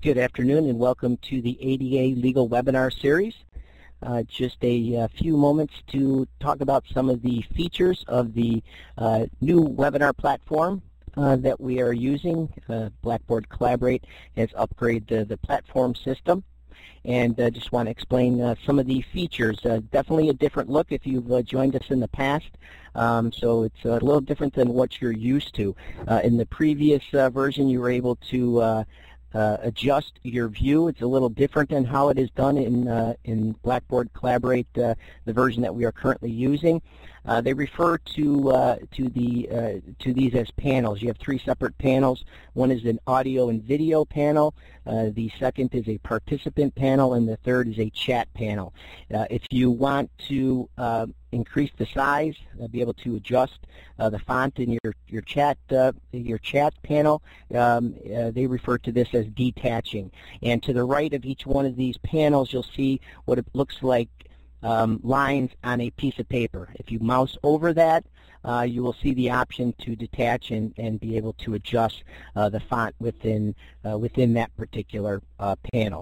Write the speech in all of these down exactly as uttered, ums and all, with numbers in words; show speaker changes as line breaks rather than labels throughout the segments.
Good afternoon and welcome to the A D A Legal Webinar Series. Uh, just a, a few moments to talk about some of the features of the uh, new webinar platform uh, that we are using. Uh, Blackboard Collaborate has upgraded the, the platform system, and I uh, just want to explain uh, some of the features. Uh, definitely a different look if you've uh, joined us in the past, um, so it's a little different than what you're used to. Uh, in the previous uh, version, you were able to uh, Uh, adjust your view. It's a little different than how it is done in uh, in Blackboard Collaborate, uh, the version that we are currently using. Uh, they refer to uh, to the uh, to these as panels. You have three separate panels. One is an audio and video panel. Uh, the second is a participant panel, and the third is a chat panel. Uh, if you want to uh, increase the size, uh, be able to adjust uh, the font in your your chat uh, your chat panel, um, uh, they refer to this as detaching. And to the right of each one of these panels, you'll see what it looks like um, lines on a piece of paper. If you mouse over that, uh, you will see the option to detach and, and be able to adjust uh, the font within uh, within that particular uh, panel.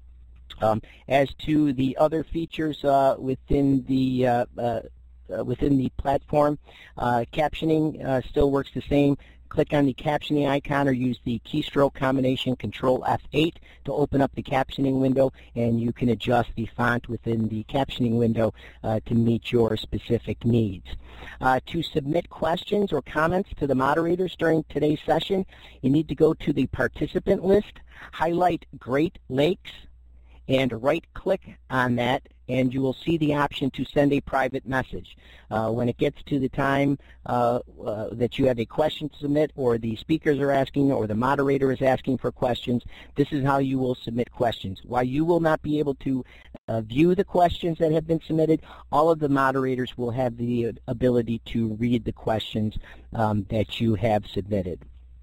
Um, as to the other features uh, within the uh, uh, uh, within the platform, uh, captioning uh, still works the same. Click on the captioning icon or use the keystroke combination Control F eight to open up the captioning window, and you can adjust the font within the captioning window uh, to meet your specific needs. Uh, to submit questions or comments to the moderators during today's session, you need to go to the participant list, highlight Great Lakes, and right-click on that, and you will see the option to send a private message. Uh, when it gets to the time uh, uh, that you have a question to submit, or the speakers are asking, or the moderator is asking for questions, this is how you will submit questions. While you will not be able to uh, view the questions that have been submitted, all of the moderators will have the ability to read the questions um, that you have submitted.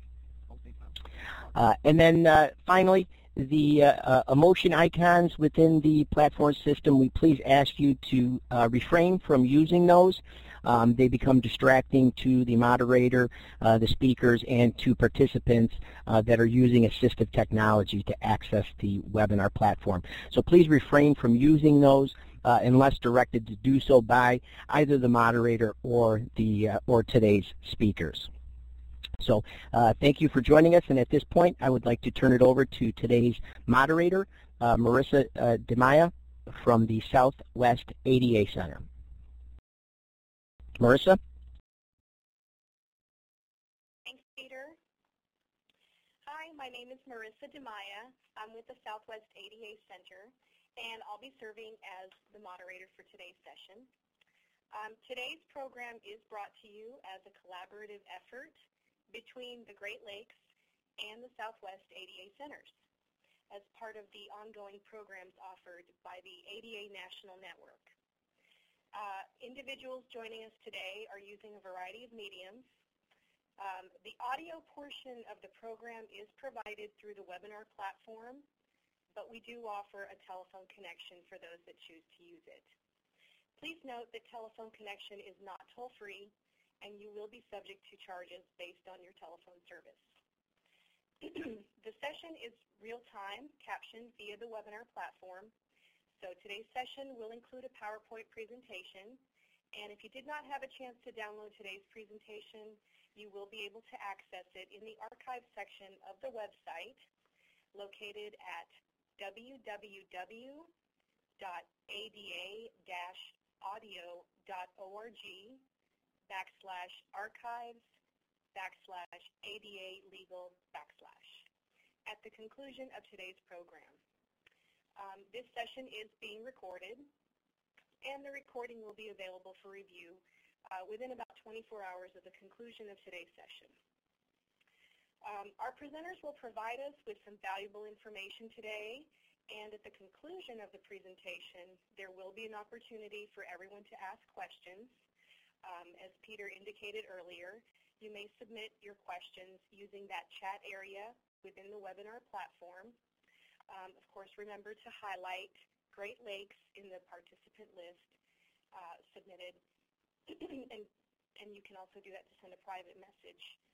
Uh, and then uh, finally, the uh, uh, emotion icons within the platform system, we please ask you to uh, refrain from using those. Um, they become distracting to the moderator, uh, the speakers, and to participants uh, that are using assistive technology to access the webinar platform. So please refrain from using those uh, unless directed to do so by either the moderator or the uh, or today's speakers. So uh, thank you for joining us, and at this point I would like to turn it over to today's moderator, uh, Marissa uh, DeMaia from the Southwest A D A Center. Marissa?
Thanks, Peter. Hi, my name is Marissa DeMaia. I'm with the Southwest A D A Center, and I'll be serving as the moderator for today's session. Um, today's program is brought to you as a collaborative effort between the Great Lakes and the Southwest A D A Centers as part of the ongoing programs offered by the A D A National Network. Uh, individuals joining us today are using a variety of mediums. Um, the audio portion of the program is provided through the webinar platform, but we do offer a telephone connection for those that choose to use it. Please note that telephone connection is not toll-free, and you will be subject to charges based on your telephone service. The session is real-time, captioned via the webinar platform. So today's session will include a PowerPoint presentation, and if you did not have a chance to download today's presentation, you will be able to access it in the archive section of the website located at w w w dot a d a dash audio dot org backslash archives backslash ADA legal backslash at the conclusion of today's program. Um, this session is being recorded, and the recording will be available for review uh, within about twenty-four hours of the conclusion of today's session. Um, our presenters will provide us with some valuable information today, and at the conclusion of the presentation, there will be an opportunity for everyone to ask questions. Um, as Peter indicated earlier, you may submit your questions using that chat area within the webinar platform. Um, of course, remember to highlight Great Lakes in the participant list uh, submitted, and, and you can also do that to send a private message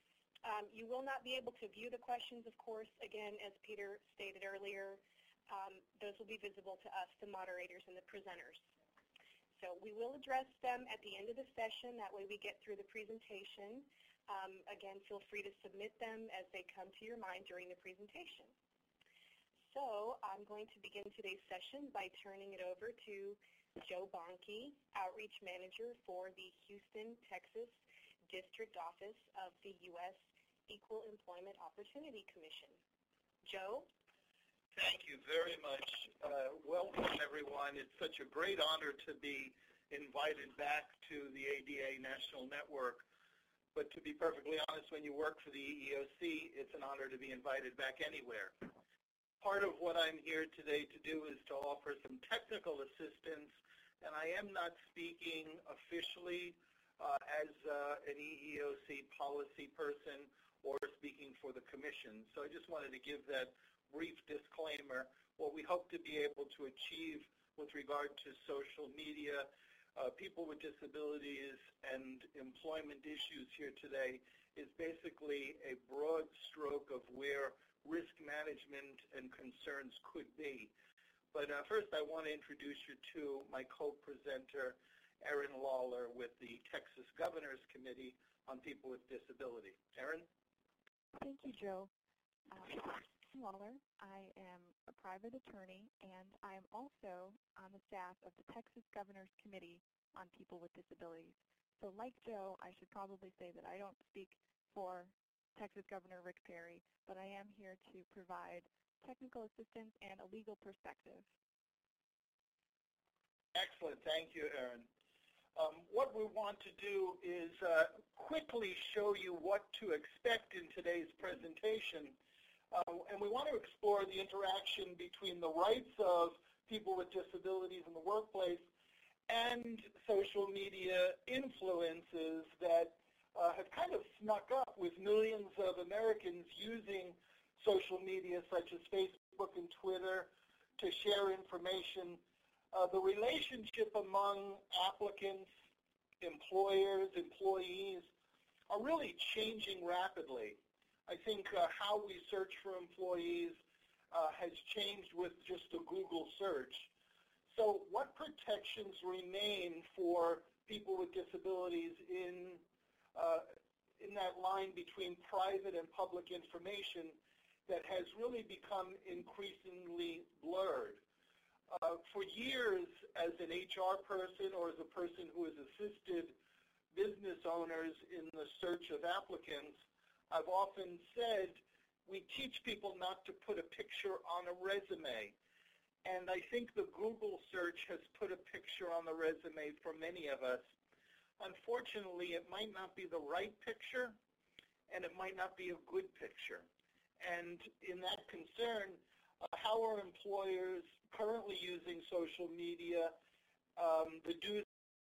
Um, you will not be able to view the questions, of course. Again, as Peter stated earlier, um, those will be visible to us, the moderators and the presenters. So we will address them at the end of the session. That way we get through the presentation. Um, again, feel free to submit them as they come to your mind during the presentation. So I'm going to begin today's session by turning it over to Joe Bonke, Outreach Manager for the Houston, Texas District Office of the U S Equal Employment Opportunity Commission. Joe?
Thank you very much. Uh, welcome, everyone. It's such a great honor to be invited back to the A D A National Network. But to be perfectly honest, when you work for the E E O C, it's an honor to be invited back anywhere. Part of what I'm here today to do is to offer some technical assistance, and I am not speaking officially uh, as uh, an E E O C policy person or speaking for the commission. So I just wanted to give that brief disclaimer. What we hope to be able to achieve with regard to social media, uh, people with disabilities, and employment issues here today is basically a broad stroke of where risk management and concerns could be. But uh, first I want to introduce you to my co-presenter, Erin Lawler, with the Texas Governor's Committee on People with Disability. Erin?
Thank you, Joe. Um, I'm Lawler. I am a private attorney, and I am also on the staff of the Texas Governor's Committee on People with Disabilities. So like Joe, I should probably say that I don't speak for Texas Governor Rick Perry, but I am here to provide technical assistance and a legal perspective.
Excellent. Thank you, Erin. Um, what we want to do is uh, quickly show you what to expect in today's presentation. Uh, and we want to explore the interaction between the rights of people with disabilities in the workplace and social media influences that uh, have kind of snuck up with millions of Americans using social media such as Facebook and Twitter to share information. Uh, the relationship among applicants, employers, employees are really changing rapidly. I think uh, how we search for employees uh, has changed with just a Google search. So what protections remain for people with disabilities in, uh, in that line between private and public information that has really become increasingly blurred? Uh, for years, as an H R person or as a person who has assisted business owners in the search of applicants, I've often said we teach people not to put a picture on a resume. And I think the Google search has put a picture on the resume for many of us. Unfortunately, it might not be the right picture, and it might not be a good picture. And in that concern, uh, how are employers currently using social media, um, the do's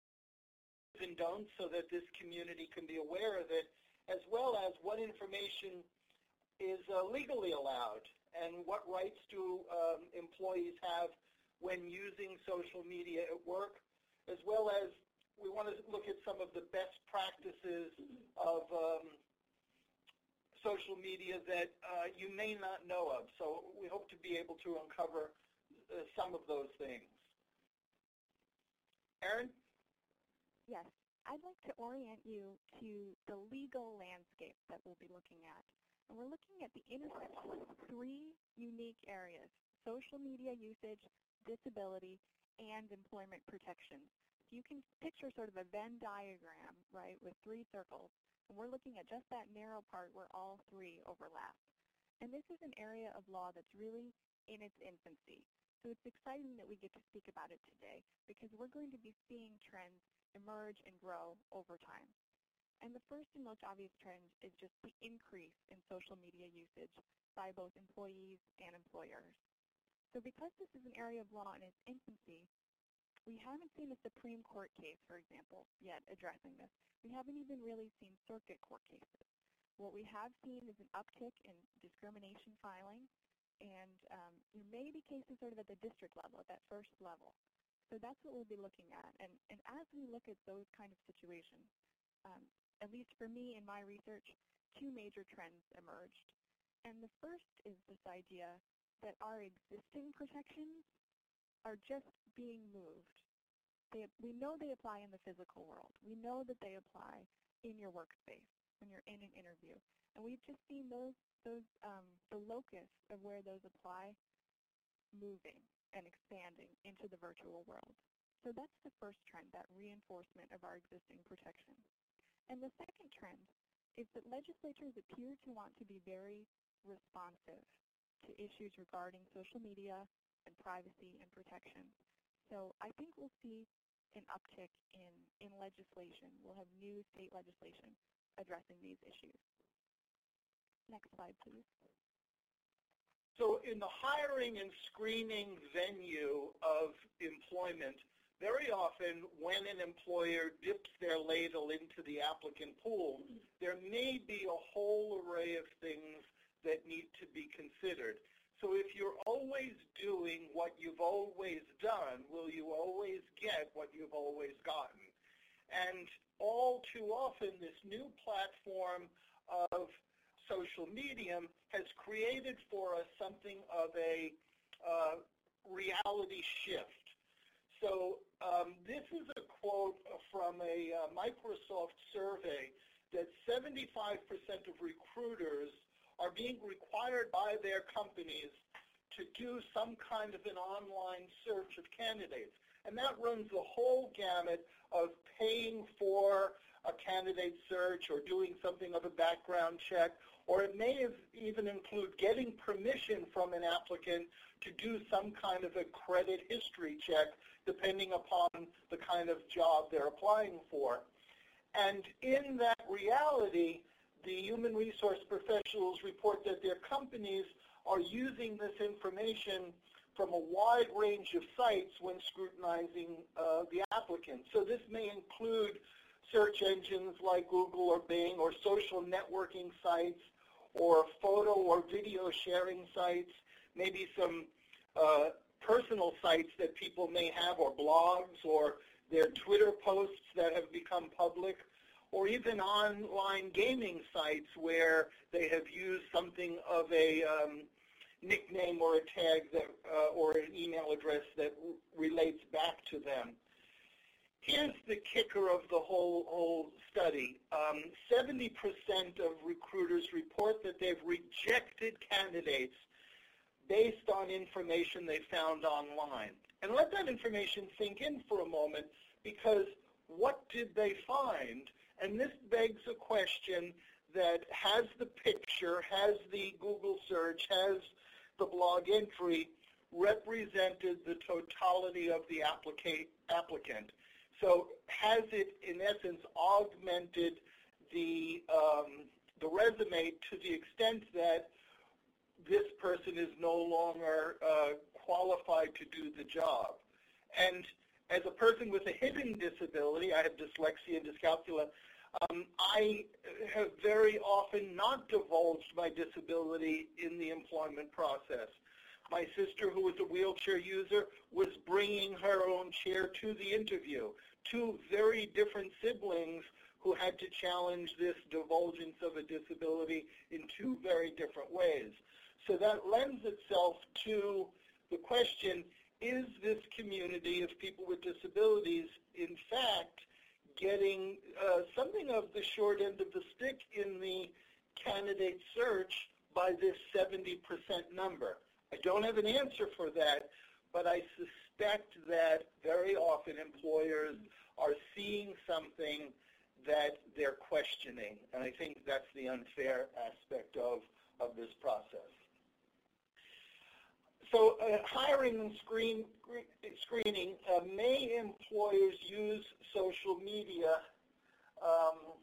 and don'ts so that this community can be aware of it, as well as what information is uh, legally allowed and what rights do um, employees have when using social media at work, as well as we want to look at some of the best practices of um, social media that uh, you may not know of. So we hope to be able to uncover uh, some of those things. Erin?
Yes, I'd like to orient you to the legal landscape that we'll be looking at. And we're looking at the intersection of three unique areas: social media usage, disability, and employment protections. So you can picture sort of a Venn diagram, right, with three circles. And we're looking at just that narrow part where all three overlap. And this is an area of law that's really in its infancy. So it's exciting that we get to speak about it today because we're going to be seeing trends emerge and grow over time. And the first and most obvious trend is just the increase in social media usage by both employees and employers. So because this is an area of law in its infancy, we haven't seen a Supreme Court case, for example, yet addressing this. We haven't even really seen circuit court cases. What we have seen is an uptick in discrimination filing, and um, there may be cases sort of at the district level, at that first level. So that's what we'll be looking at. And, and as we look at those kind of situations, um, at least for me in my research, two major trends emerged. And the first is this idea that our existing protections are just being moved. They, we know they apply in the physical world. We know that they apply in your workspace when you're in an interview. And we've just seen those, those um, the locus of where those apply moving and expanding into the virtual world. So that's the first trend, that reinforcement of our existing protections. And the second trend is that legislatures appear to want to be very responsive to issues regarding social media and privacy and protection. So I think we'll see an uptick in, in legislation. We'll have new state legislation addressing these issues. Next slide, please.
So in the hiring and screening venue of employment, very often when an employer dips their ladle into the applicant pool, there may be a whole array of things that need to be considered. So if you're always doing what you've always done, will you always get what you've always gotten? And all too often, this new platform of social medium has created for us something of a uh, reality shift. So um, this is a quote from a uh, Microsoft survey that seventy-five percent of recruiters are being required by their companies to do some kind of an online search of candidates. And that runs the whole gamut of paying for a candidate search or doing something of a background check, or it may have even include getting permission from an applicant to do some kind of a credit history check, depending upon the kind of job they're applying for. And in that reality, the human resource professionals report that their companies are using this information from a wide range of sites when scrutinizing uh, the applicant. So this may include search engines like Google or Bing, or social networking sites, or photo or video sharing sites, maybe some uh, personal sites that people may have, or blogs, or their Twitter posts that have become public, or even online gaming sites where they have used something of a um, nickname or a tag that, uh, or an email address that relates back to them. Here's the kicker of the whole, whole study. Um, seventy percent of recruiters report that they've rejected candidates based on information they found online. And let that information sink in for a moment, because what did they find? And this begs a question that has the picture, has the Google search, has the blog entry represented the totality of the applica- applicant? So has it, in essence, augmented the, um, the resume to the extent that this person is no longer uh, qualified to do the job? And as a person with a hidden disability, I have dyslexia and dyscalculia, um, I have very often not divulged my disability in the employment process. My sister, who was a wheelchair user, was bringing her own chair to the interview. Two very different siblings who had to challenge this divulgence of a disability in two very different ways. So that lends itself to the question, is this community of people with disabilities, in fact, getting uh, something of the short end of the stick in the candidate search by this seventy percent number? I don't have an answer for that, but I suspect that very often employers are seeing something that they're questioning, and I think that's the unfair aspect of, of this process. So uh, hiring and screen, screening, uh, may employers use social media? Um,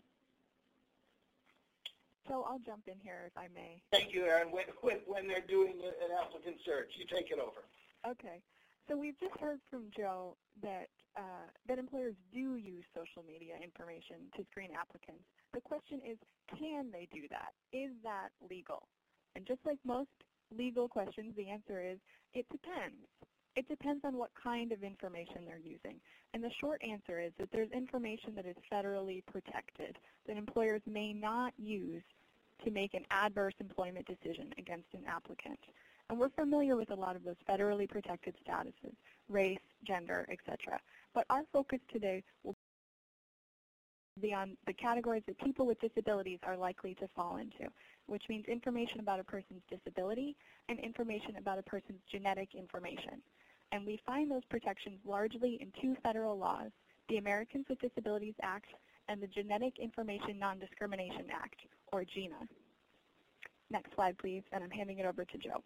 so I'll jump in here if I may.
Thank you, Erin. When, when, when they're doing an applicant search, you take it over.
Okay. So we've just heard from Joe that, uh, that employers do use social media information to screen applicants. The question is, can they do that? Is that legal? And just like most legal questions, the answer is, it depends. It depends on what kind of information they're using. And the short answer is that there's information that is federally protected that employers may not use to make an adverse employment decision against an applicant. And we're familiar with a lot of those federally protected statuses, race, gender, et cetera. But our focus today will be on the categories that people with disabilities are likely to fall into, which means information about a person's disability and information about a person's genetic information. And we find those protections largely in two federal laws, the Americans with Disabilities Act and the Genetic Information Non-Discrimination Act, or GINA. Next slide, please, and I'm handing it over to Joe.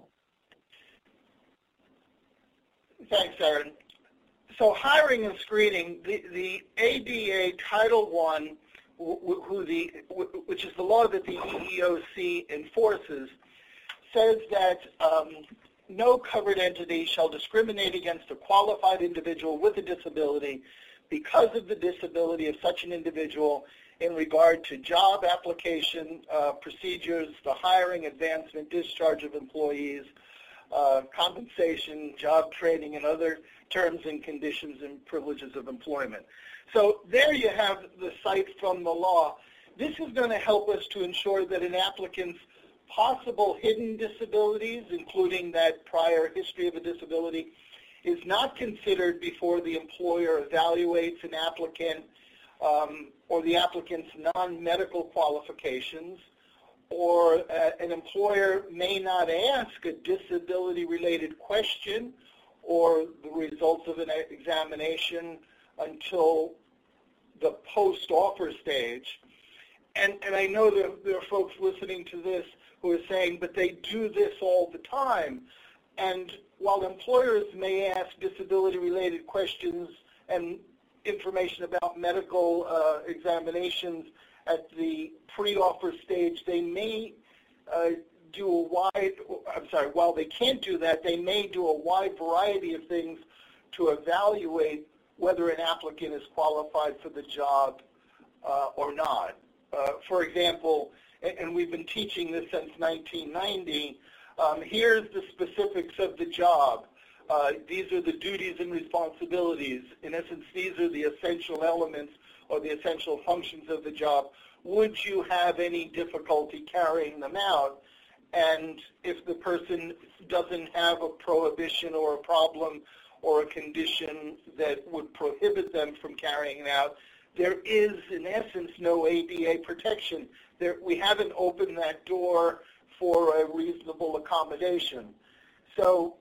Thanks, Erin. So hiring and screening, the, the A D A Title one, who the, which is the law that the E E O C enforces, says that um, no covered entity shall discriminate against a qualified individual with a disability because of the disability of such an individual in regard to job application uh, procedures, the hiring, advancement, discharge of employees, uh, compensation, job training, and other terms and conditions and privileges of employment. So there you have the cite from the law. This is going to help us to ensure that an applicant's possible hidden disabilities, including that prior history of a disability, is not considered before the employer evaluates an applicant um, or the applicant's non-medical qualifications, or uh, an employer may not ask a disability-related question or the results of an examination until the post-offer stage. And, and I know that there are folks listening to this who are saying, but they do this all the time. And while employers may ask disability-related questions and information about medical uh, examinations at the pre-offer stage, they may uh, do a wide, I'm sorry, while they can't do that, they may do a wide variety of things to evaluate whether an applicant is qualified for the job uh, or not. Uh, for example, and, and we've been teaching this since nineteen ninety, um, here's the specifics of the job. Uh, these are the duties and responsibilities. In essence, these are the essential elements or the essential functions of the job. Would you have any difficulty carrying them out? And if the person doesn't have a prohibition or a problem or a condition that would prohibit them from carrying it out, there is, in essence, no A D A protection. There, we haven't opened that door for a reasonable accommodation. So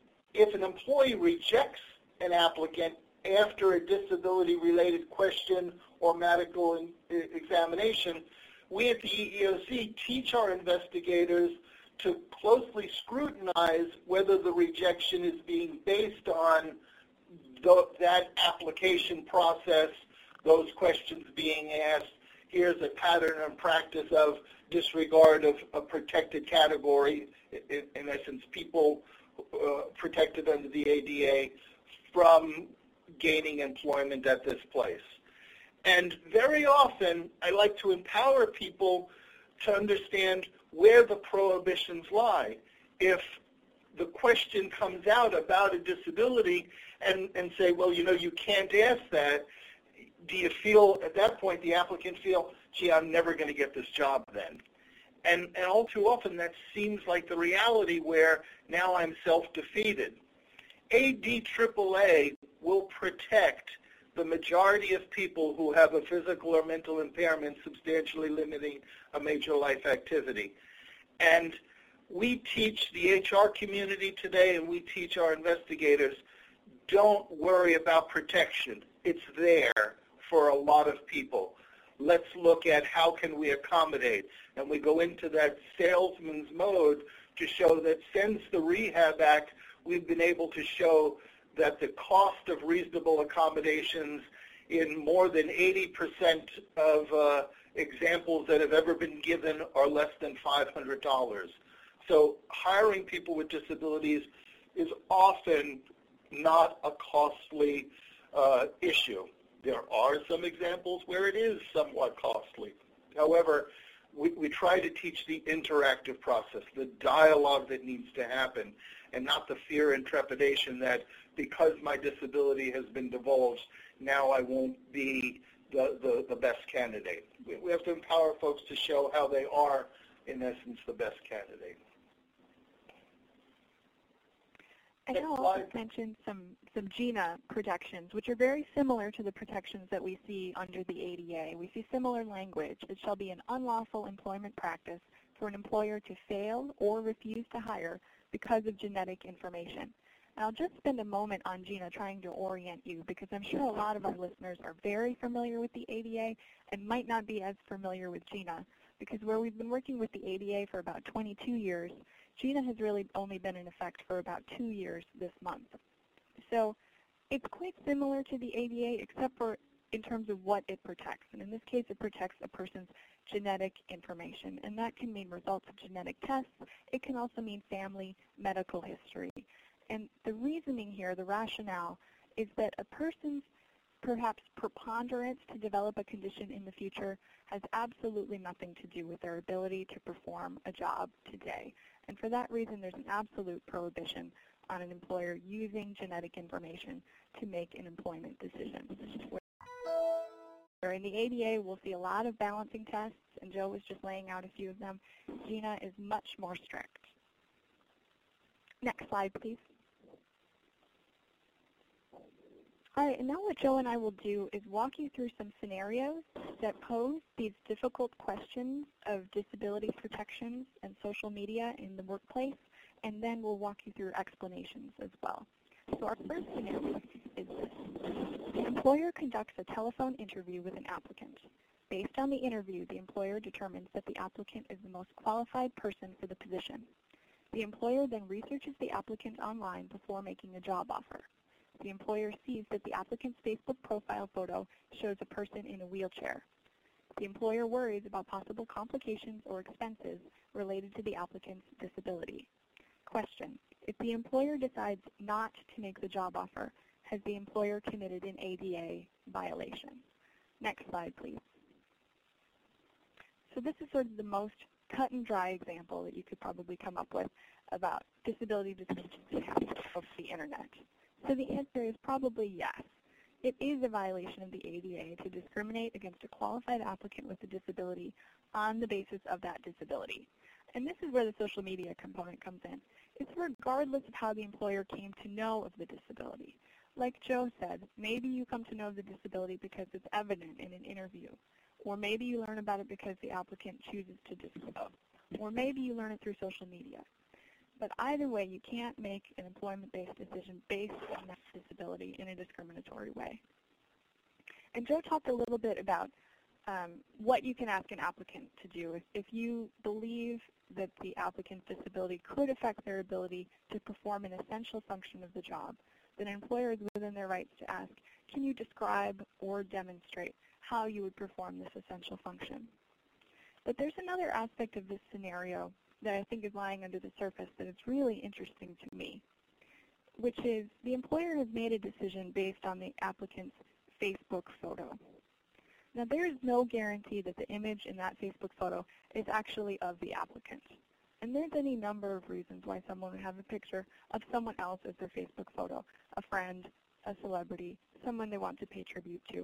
if an employee rejects an applicant after a disability-related question or medical examination, we at the E E O C teach our investigators to closely scrutinize whether the rejection is being based on the, that application process, those questions being asked. Here's a pattern and practice of disregard of a protected category, in, in essence, people uh, protected under the A D A from gaining employment at this place. And very often, I like to empower people to understand where the prohibitions lie. If the question comes out about a disability and, and say, well, you know, you can't ask that, do you feel, at that point, the applicant feel, gee, I'm never going to get this job then? And, and all too often, that seems like the reality where now I'm self-defeated. A D triple A will protect the majority of people who have a physical or mental impairment substantially limiting a major life activity. And we teach the H R community today, and we teach our investigators, don't worry about protection. It's there for a lot of people. Let's look at how can we accommodate. And we go into that salesman's mode to show that since the Rehab Act, we've been able to show that the cost of reasonable accommodations in more than eighty percent of uh, examples that have ever been given are less than five hundred dollars. So hiring people with disabilities is often not a costly uh, issue. There are some examples where it is somewhat costly. However, we, we try to teach the interactive process, the dialogue that needs to happen, and not the fear and trepidation that because my disability has been divulged, now I won't be the, the, the best candidate. We, we have to empower folks to show how they are, in essence, the best candidate.
I know I'll also mention some, some GINA protections, which are very similar to the protections that we see under the A D A. We see similar language. It shall be an unlawful employment practice for an employer to fail or refuse to hire because of genetic information. And I'll just spend a moment on GINA trying to orient you, because I'm sure a lot of our listeners are very familiar with the A D A and might not be as familiar with GINA, because where we've been working with the A D A for about twenty-two years, GINA has really only been in effect for about two years this month. So it's quite similar to the A D A, except for in terms of what it protects. And in this case, it protects a person's genetic information. And that can mean results of genetic tests. It can also mean family medical history. And the reasoning here, the rationale, is that a person's perhaps preponderance to develop a condition in the future has absolutely nothing to do with their ability to perform a job today. And for that reason, there's an absolute prohibition on an employer using genetic information to make an employment decision. Where in the A D A, we'll see a lot of balancing tests, and Joe was just laying out a few of them. GINA is much more strict. Next slide, please. All right, and now what Joe and I will do is walk you through some scenarios that pose these difficult questions of disability protections and social media in the workplace, and then we'll walk you through explanations as well. So our first scenario is this. The employer conducts a telephone interview with an applicant. Based on the interview, the employer determines that the applicant is the most qualified person for the position. The employer then researches the applicant online before making a job offer. The employer sees that the applicant's Facebook profile photo shows a person in a wheelchair. The employer worries about possible complications or expenses related to the applicant's disability. Question: if the employer decides not to make the job offer, has the employer committed an A D A violation? Next slide, please. So this is sort of the most cut and dry example that you could probably come up with about disability discrimination that happens over the internet. So the answer is probably yes. It is a violation of the A D A to discriminate against a qualified applicant with a disability on the basis of that disability. And this is where the social media component comes in. It's regardless of how the employer came to know of the disability. Like Joe said, maybe you come to know of the disability because it's evident in an interview, or maybe you learn about it because the applicant chooses to disclose, or maybe you learn it through social media. But either way, you can't make an employment-based decision based on that disability in a discriminatory way. And Joe talked a little bit about um, what you can ask an applicant to do. If, if you believe that the applicant's disability could affect their ability to perform an essential function of the job, then an employer is within their rights to ask, can you describe or demonstrate how you would perform this essential function? But there's another aspect of this scenario that I think is lying under the surface that is really interesting to me, which is the employer has made a decision based on the applicant's Facebook photo. Now, there is no guarantee that the image in that Facebook photo is actually of the applicant. And there's any number of reasons why someone would have a picture of someone else as their Facebook photo, a friend, a celebrity, someone they want to pay tribute to.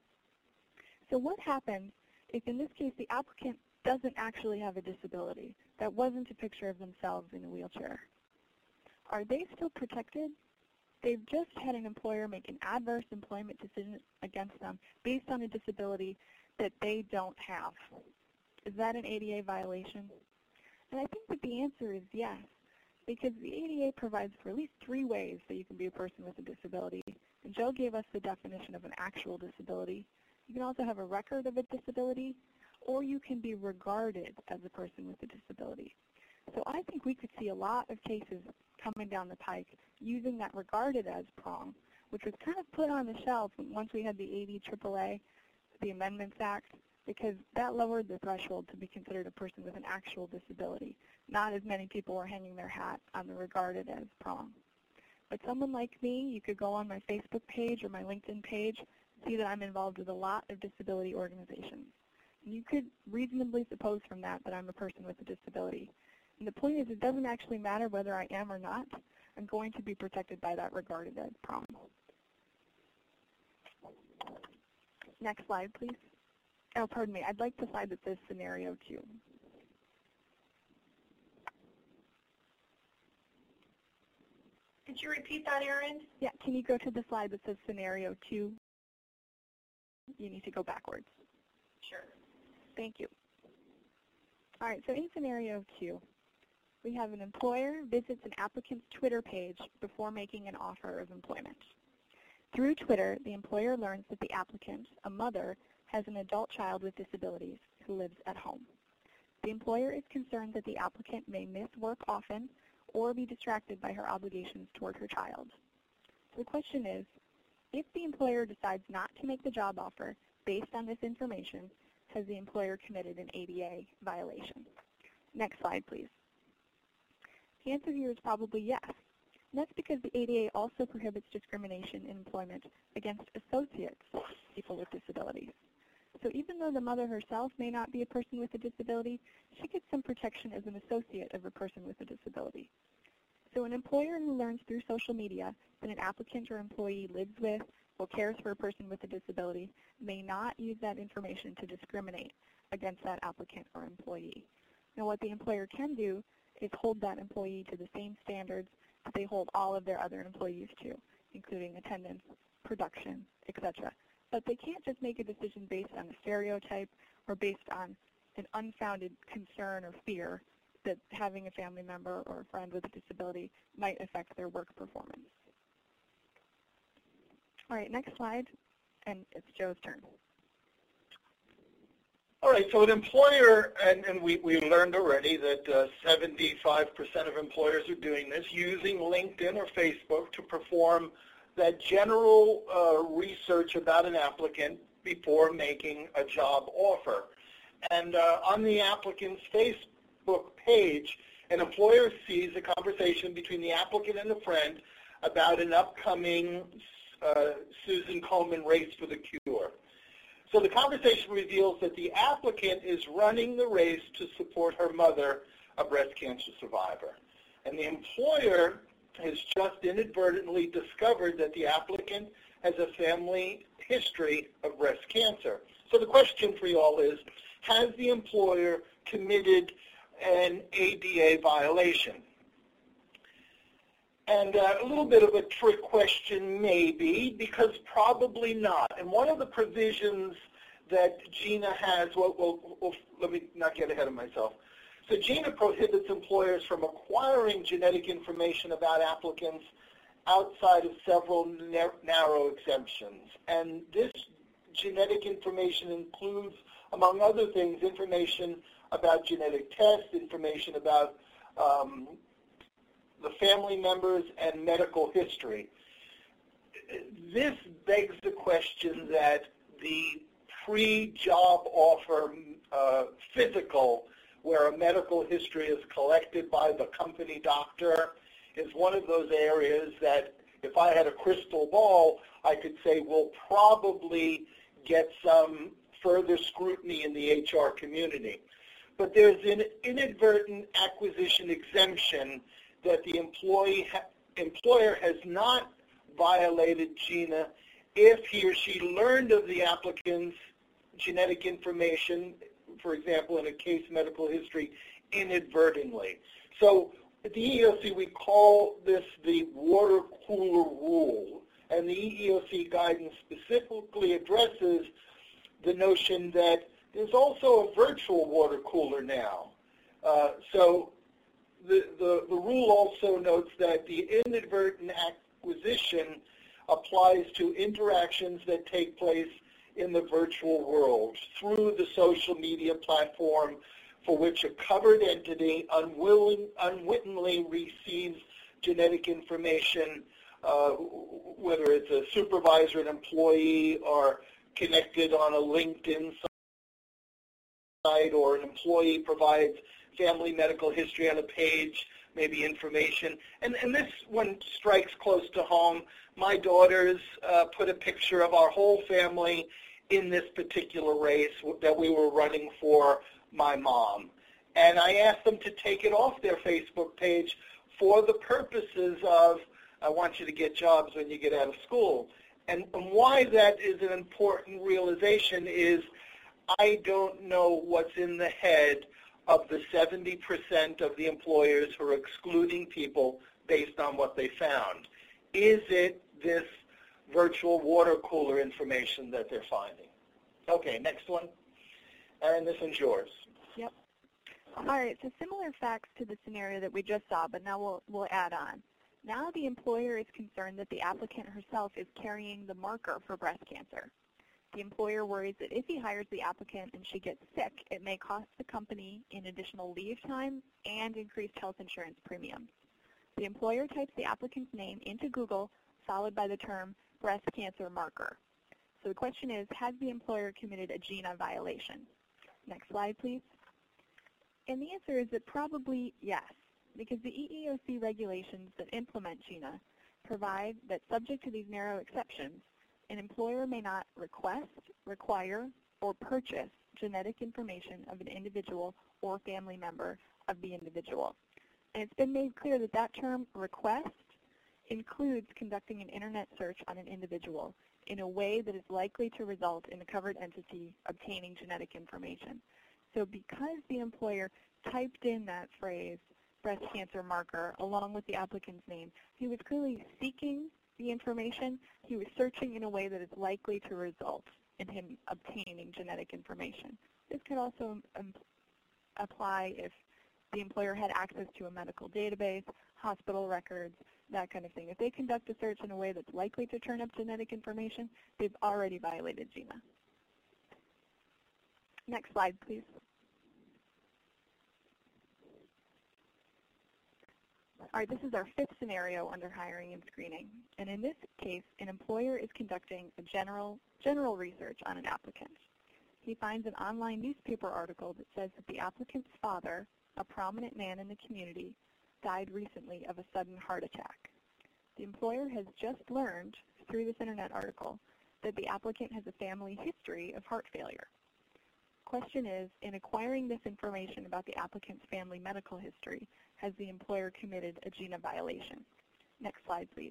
So what happens if, in this case, the applicant doesn't actually have a disability? That wasn't a picture of themselves in a wheelchair. Are they still protected? They've just had an employer make an adverse employment decision against them based on a disability that they don't have. Is that an A D A violation? And I think that the answer is yes, because the A D A provides for at least three ways that you can be a person with a disability. And Joe gave us the definition of an actual disability. You can also have a record of a disability, or you can be regarded as a person with a disability. So I think we could see a lot of cases coming down the pike using that regarded as prong, which was kind of put on the shelf once we had the A D triple A, the Amendments Act, because that lowered the threshold to be considered a person with an actual disability. Not as many people were hanging their hat on the regarded as prong. But someone like me, you could go on my Facebook page or my LinkedIn page, see that I'm involved with a lot of disability organizations. And you could reasonably suppose from that that I'm a person with a disability. And the point is, it doesn't actually matter whether I am or not. I'm going to be protected by that regarded as prong. Next slide, please. Oh, pardon me. I'd like the slide that says scenario two.
Could you repeat that, Erin?
Yeah, can you go to the slide that says scenario two? You need to go backwards.
Sure.
Thank you. All right, so in scenario two, we have an employer visits an applicant's Twitter page before making an offer of employment. Through Twitter, the employer learns that the applicant, a mother, has an adult child with disabilities who lives at home. The employer is concerned that the applicant may miss work often or be distracted by her obligations toward her child. So the question is, if the employer decides not to make the job offer based on this information, has the employer committed an A D A violation? Next slide, please. The answer here is probably yes. And that's because the A D A also prohibits discrimination in employment against associates of people with disabilities. So even though the mother herself may not be a person with a disability, she gets some protection as an associate of a person with a disability. So an employer who learns through social media that an applicant or employee lives with or cares for a person with a disability may not use that information to discriminate against that applicant or employee. Now what the employer can do is hold that employee to the same standards that they hold all of their other employees to, including attendance, production, et cetera. But they can't just make a decision based on a stereotype or based on an unfounded concern or fear that having a family member or a friend with a disability might affect their work performance. All right, next slide, and it's Joe's turn.
All right, so an employer, and, and we, we learned already that uh, seventy-five percent of employers are doing this, using LinkedIn or Facebook to perform that general uh, research about an applicant before making a job offer. And uh, on the applicant's Facebook page, an employer sees a conversation between the applicant and a friend about an upcoming uh, Susan Komen Race for the Cure. So the conversation reveals that the applicant is running the race to support her mother, a breast cancer survivor. And the employer has just inadvertently discovered that the applicant has a family history of breast cancer. So the question for you all is, has the employer committed an A D A violation? And uh, a little bit of a trick question maybe, because probably not. And one of the provisions that GINA has, well, well, well, let me not get ahead of myself. So GINA prohibits employers from acquiring genetic information about applicants outside of several narrow exemptions. And this genetic information includes, among other things, information about genetic tests, information about um, the family members, and medical history. This begs the question that the pre-job offer uh, physical, where a medical history is collected by the company doctor, is one of those areas that if I had a crystal ball, I could say will probably get some further scrutiny in the H R community. But there's an inadvertent acquisition exemption that the employee ha employer has not violated GINA if he or she learned of the applicant's genetic information, for example, in a case medical history, inadvertently. So at the E E O C, we call this the water cooler rule, and the E E O C guidance specifically addresses the notion that there's also a virtual water cooler now. Uh, so the, the, the rule also notes that the inadvertent acquisition applies to interactions that take place in the virtual world through the social media platform for which a covered entity unwilling, unwittingly receives genetic information, uh, whether it's a supervisor, an employee, or connected on a LinkedIn site, or an employee provides family medical history on a page, maybe information. And, and this one strikes close to home. My daughters uh, put a picture of our whole family in this particular race that we were running for my mom. And I asked them to take it off their Facebook page for the purposes of, I want you to get jobs when you get out of school. And, and why that is an important realization is I don't know what's in the head of the seventy percent of the employers who are excluding people based on what they found. Is it this virtual water cooler information that they're finding? Okay, next one. And this one's yours.
Yep. All right, so similar facts to the scenario that we just saw, but now we'll, we'll add on. Now the employer is concerned that the applicant herself is carrying the marker for breast cancer. The employer worries that if he hires the applicant and she gets sick, it may cost the company in additional leave time and increased health insurance premiums. The employer types the applicant's name into Google, followed by the term breast cancer marker. So the question is, has the employer committed a GINA violation? Next slide, please. And the answer is that probably yes, because the E E O C regulations that implement GINA provide that subject to these narrow exceptions, an employer may not request, require, or purchase genetic information of an individual or family member of the individual. And it's been made clear that that term, request, includes conducting an internet search on an individual in a way that is likely to result in a covered entity obtaining genetic information. So because the employer typed in that phrase, breast cancer marker, along with the applicant's name, he was clearly seeking the information. He was searching in a way that is likely to result in him obtaining genetic information. This could also um, apply if the employer had access to a medical database, hospital records, that kind of thing. If they conduct a search in a way that's likely to turn up genetic information, they've already violated GINA. Next slide, please. All right, this is our fifth scenario under hiring and screening. And in this case, an employer is conducting a general, general research on an applicant. He finds an online newspaper article that says that the applicant's father, a prominent man in the community, died recently of a sudden heart attack. The employer has just learned through this internet article that the applicant has a family history of heart failure. Question is, in acquiring this information about the applicant's family medical history, has the employer committed a GINA violation? Next slide, please.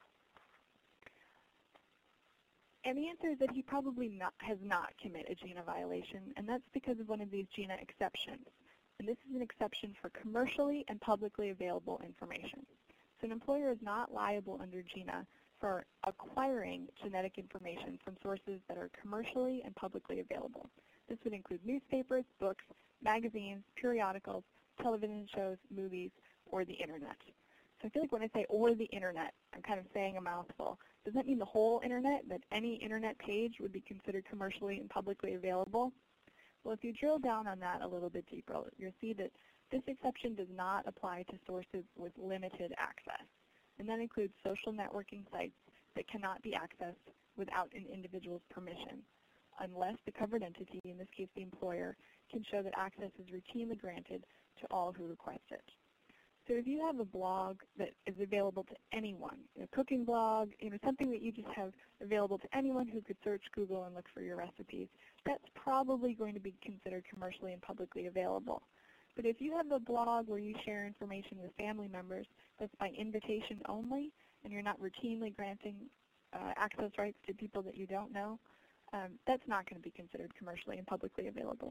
And the answer is that he probably not, has not committed a GINA violation, and that's because of one of these GINA exceptions. And this is an exception for commercially and publicly available information. So an employer is not liable under GINA for acquiring genetic information from sources that are commercially and publicly available. This would include newspapers, books, magazines, periodicals, television shows, movies, or the internet. So I feel like when I say or the internet, I'm kind of saying a mouthful. Does that mean the whole internet, that any internet page would be considered commercially and publicly available? Well, if you drill down on that a little bit deeper, you'll see that this exception does not apply to sources with limited access. And that includes social networking sites that cannot be accessed without an individual's permission, unless the covered entity, in this case the employer, can show that access is routinely granted to all who request it. So if you have a blog that is available to anyone, a cooking blog, you know, something that you just have available to anyone who could search Google and look for your recipes, that's probably going to be considered commercially and publicly available. But if you have a blog where you share information with family members that's by invitation only, and you're not routinely granting uh, access rights to people that you don't know, um, that's not going to be considered commercially and publicly available.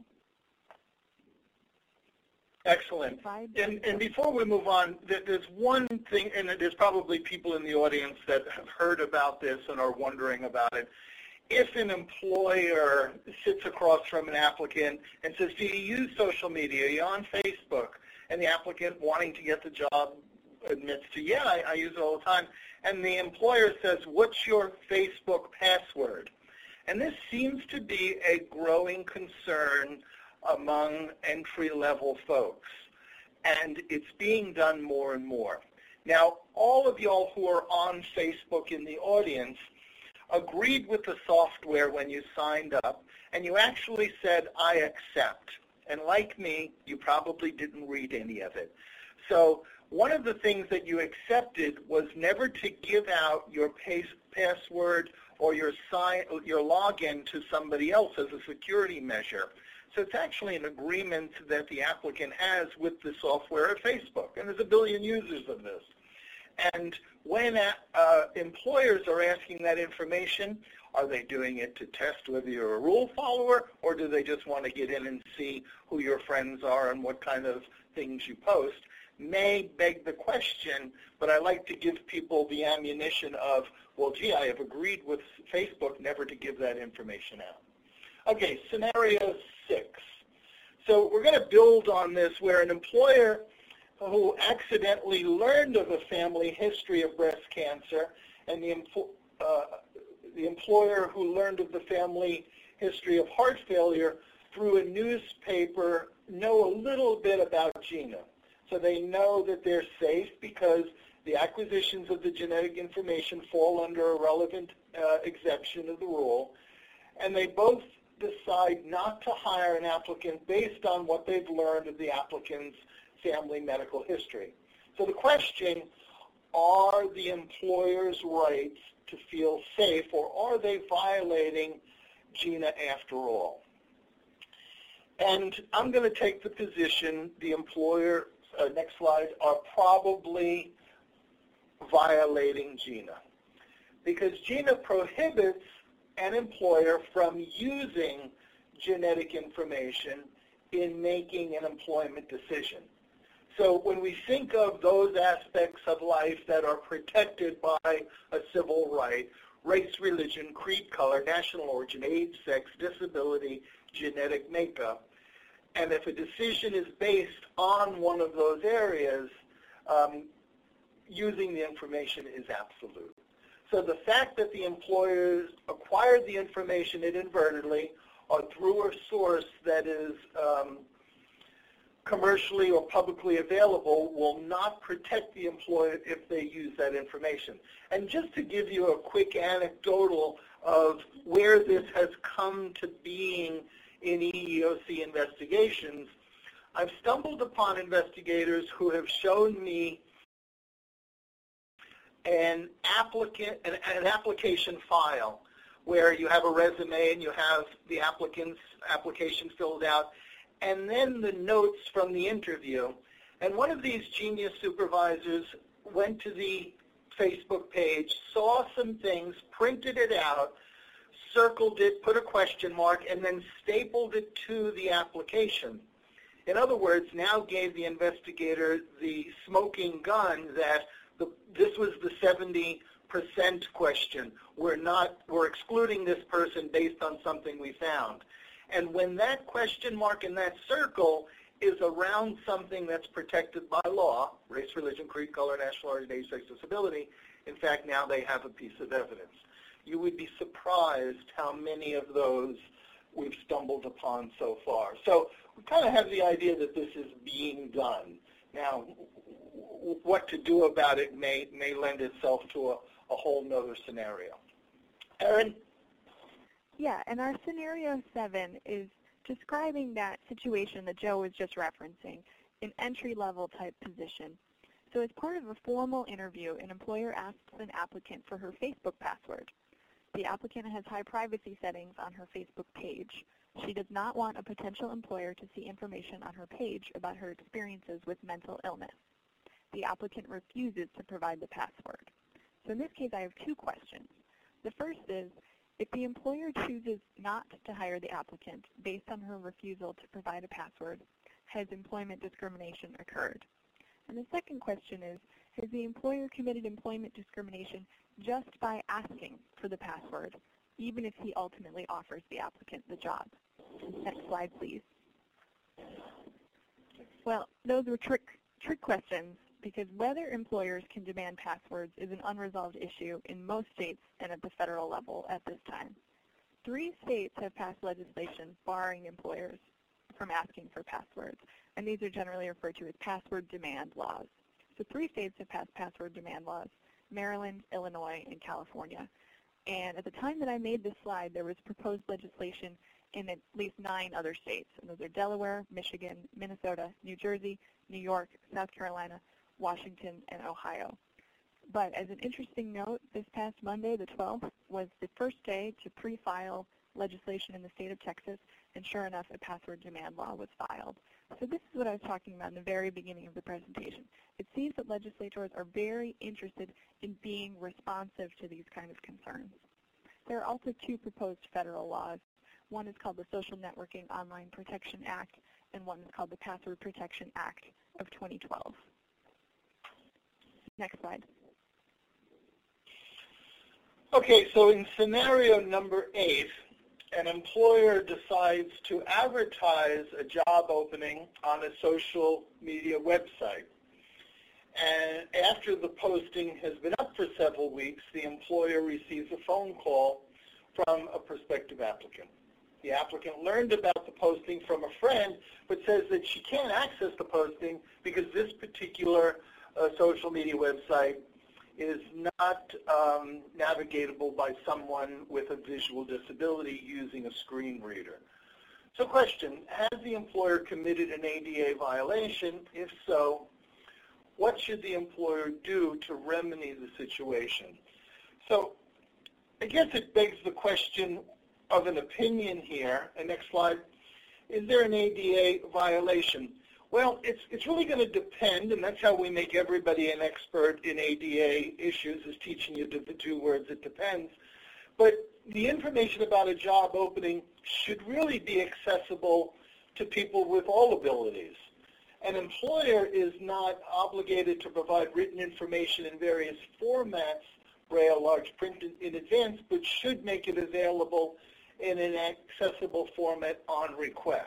Excellent. And, and before we move on, there's one thing, and there's probably people in the audience that have heard about this and are wondering about it. If an employer sits across from an applicant and says, do you use social media? Are you on Facebook? And the applicant, wanting to get the job, admits to, yeah, I, I use it all the time. And the employer says, what's your Facebook password? And this seems to be a growing concern among entry-level folks, and it's being done more and more. Now, all of y'all who are on Facebook in the audience agreed with the software when you signed up, and you actually said, I accept. And like me, you probably didn't read any of it. So one of the things that you accepted was never to give out your password or your, sign, your login to somebody else as a security measure. So it's actually an agreement that the applicant has with the software at Facebook, and there's a billion users of this. And when uh, employers are asking that information, are they doing it to test whether you're a rule follower, or do they just want to get in and see who your friends are and what kind of things you post? May beg the question, but I like to give people the ammunition of, well, gee, I have agreed with Facebook never to give that information out. Okay, scenario six. So we're going to build on this where an employer who accidentally learned of a family history of breast cancer and the, uh, the employer who learned of the family history of heart failure through a newspaper know a little bit about GINA. So they know that they're safe because the acquisitions of the genetic information fall under a relevant uh, exception of the rule, and they both decide not to hire an applicant based on what they've learned of the applicant's family medical history. So the question, are the employer's rights to feel safe, or are they violating GINA after all? And I'm going to take the position the employer, uh, next slide, are probably violating GINA, because GINA prohibits an employer from using genetic information in making an employment decision. So when we think of those aspects of life that are protected by a civil right, race, religion, creed, color, national origin, age, sex, disability, genetic makeup, and if a decision is based on one of those areas, um, using the information is absolute. So the fact that the employers acquired the information inadvertently or through a source that is um, commercially or publicly available will not protect the employer if they use that information. And just to give you a quick anecdotal of where this has come to being in E E O C investigations, I've stumbled upon investigators who have shown me an applicant, an, an application file where you have a resume and you have the applicant's application filled out, and then the notes from the interview. And one of these genius supervisors went to the Facebook page, saw some things, printed it out, circled it, put a question mark, and then stapled it to the application. In other words, now gave the investigator the smoking gun that the, this was the seventy percent question. We're not, we're excluding this person based on something we found. And when that question mark in that circle is around something that's protected by law, race, religion, creed, color, national origin, age, sex, disability, in fact, now they have a piece of evidence. You would be surprised how many of those we've stumbled upon so far. So we kind of have the idea that this is being done. Now, what to do about it may, may lend itself to a, a whole nother scenario. Erin?
Yeah, and our scenario seven is describing that situation that Joe was just referencing, an entry-level type position. So as part of a formal interview, an employer asks an applicant for her Facebook password. The applicant has high privacy settings on her Facebook page. She does not want a potential employer to see information on her page about her experiences with mental illness. The applicant refuses to provide the password. So in this case, I have two questions. The first is, if the employer chooses not to hire the applicant based on her refusal to provide a password, has employment discrimination occurred? And the second question is, has the employer committed employment discrimination just by asking for the password, even if he ultimately offers the applicant the job? Next slide, please. Well, those were trick, trick questions, because whether employers can demand passwords is an unresolved issue in most states and at the federal level at this time. Three states have passed legislation barring employers from asking for passwords, and these are generally referred to as password demand laws. So three states have passed password demand laws: Maryland, Illinois, and California. And at the time that I made this slide, there was proposed legislation in at least nine other states, and those are Delaware, Michigan, Minnesota, New Jersey, New York, South Carolina, Washington, and Ohio. But as an interesting note, this past Monday, the twelfth, was the first day to pre-file legislation in the state of Texas, and sure enough, a password demand law was filed. So this is what I was talking about in the very beginning of the presentation. It's seems that legislators are very interested in being responsive to these kind of concerns. There are also two proposed federal laws. One is called the Social Networking Online Protection Act, and one is called the Password Protection Act of twenty twelve. Next slide.
Okay, so in scenario number eight, an employer decides to advertise a job opening on a social media website. And after the posting has been up for several weeks, the employer receives a phone call from a prospective applicant. The applicant learned about the posting from a friend, but says that she can't access the posting because this particular uh, social media website is not um, navigatable by someone with a visual disability using a screen reader. So question, has the employer committed an A D A violation? If so, what should the employer do to remedy the situation? So I guess it begs the question of an opinion here. And next slide. Is there an A D A violation? Well, it's, it's really going to depend, and that's how we make everybody an expert in A D A issues, is teaching you the two words, it depends. But the information about a job opening should really be accessible to people with all abilities. An employer is not obligated to provide written information in various formats, braille, large print in, in advance, but should make it available in an accessible format on request.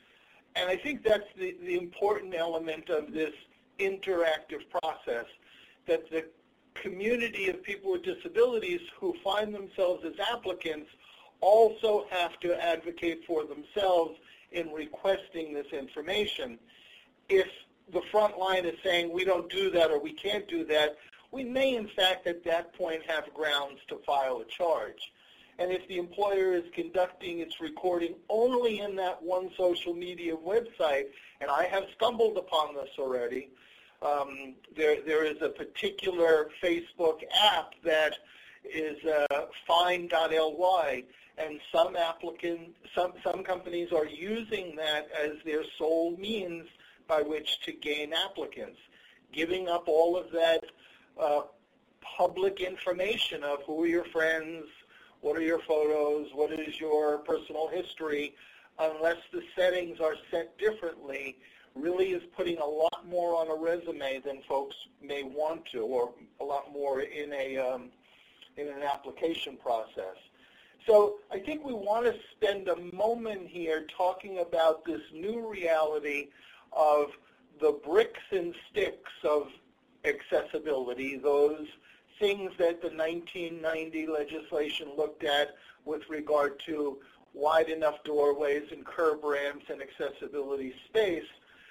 And I think that's the, the important element of this interactive process, that the community of people with disabilities who find themselves as applicants also have to advocate for themselves in requesting this information. If the front line is saying we don't do that or we can't do that, we may in fact at that point have grounds to file a charge. And if the employer is conducting its recording only in that one social media website, and I have stumbled upon this already, um, there, there is a particular Facebook app that is uh, find dot L Y, and some applicants, some, some companies are using that as their sole means by which to gain applicants, giving up all of that uh, public information of who are your friends, what are your photos, what is your personal history, unless the settings are set differently, really is putting a lot more on a resume than folks may want to, or a lot more in a um, in an application process. So I think we want to spend a moment here talking about this new reality of the bricks and sticks of accessibility, those things that the nineteen ninety legislation looked at with regard to wide enough doorways and curb ramps and accessibility space,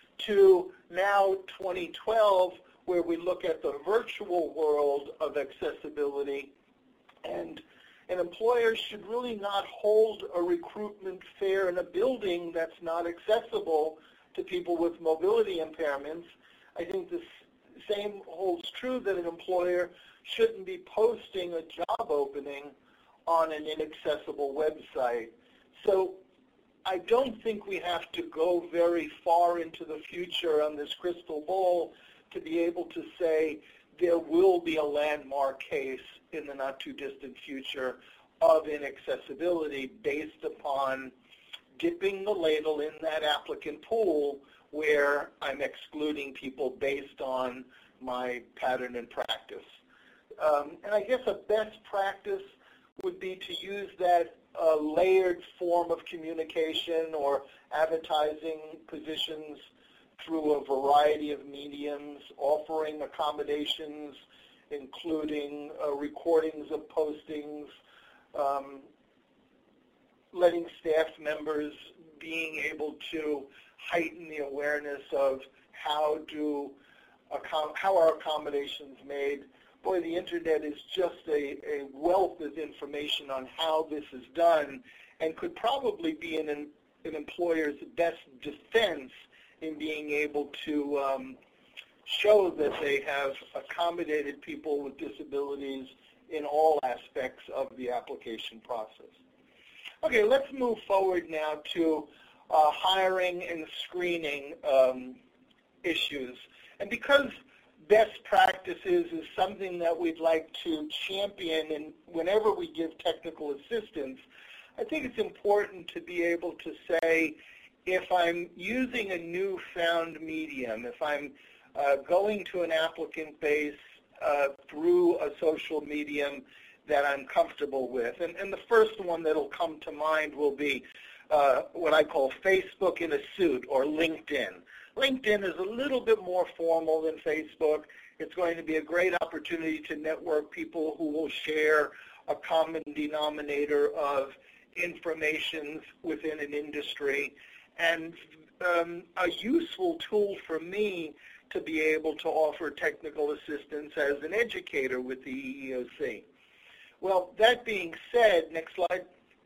to now twenty twelve, where we look at the virtual world of accessibility. And an employer should really not hold a recruitment fair in a building that's not accessible to people with mobility impairments. I think the same holds true that an employer shouldn't be posting a job opening on an inaccessible website. So I don't think we have to go very far into the future on this crystal ball to be able to say there will be a landmark case in the not too distant future of inaccessibility based upon dipping the ladle in that applicant pool where I'm excluding people based on my pattern and practice. Um, and I guess a best practice would be to use that uh, layered form of communication or advertising positions through a variety of mediums, offering accommodations, including uh, recordings of postings, um, letting staff members being able to heighten the awareness of how do how are accommodations made. Boy, the internet is just a, a wealth of information on how this is done, and could probably be an, an employer's best defense in being able to um, show that they have accommodated people with disabilities in all aspects of the application process. Okay, let's move forward now to uh, hiring and screening um, issues. And because best practices is something that we'd like to champion, and whenever we give technical assistance, I think it's important to be able to say, if I'm using a newfound medium, if I'm uh, going to an applicant base uh, through a social medium that I'm comfortable with, and, and the first one that'll come to mind will be uh, what I call Facebook in a suit, or LinkedIn. LinkedIn is a little bit more formal than Facebook. It's going to be a great opportunity to network people who will share a common denominator of information within an industry, and um, a useful tool for me to be able to offer technical assistance as an educator with the E E O C. Well, that being said, next slide,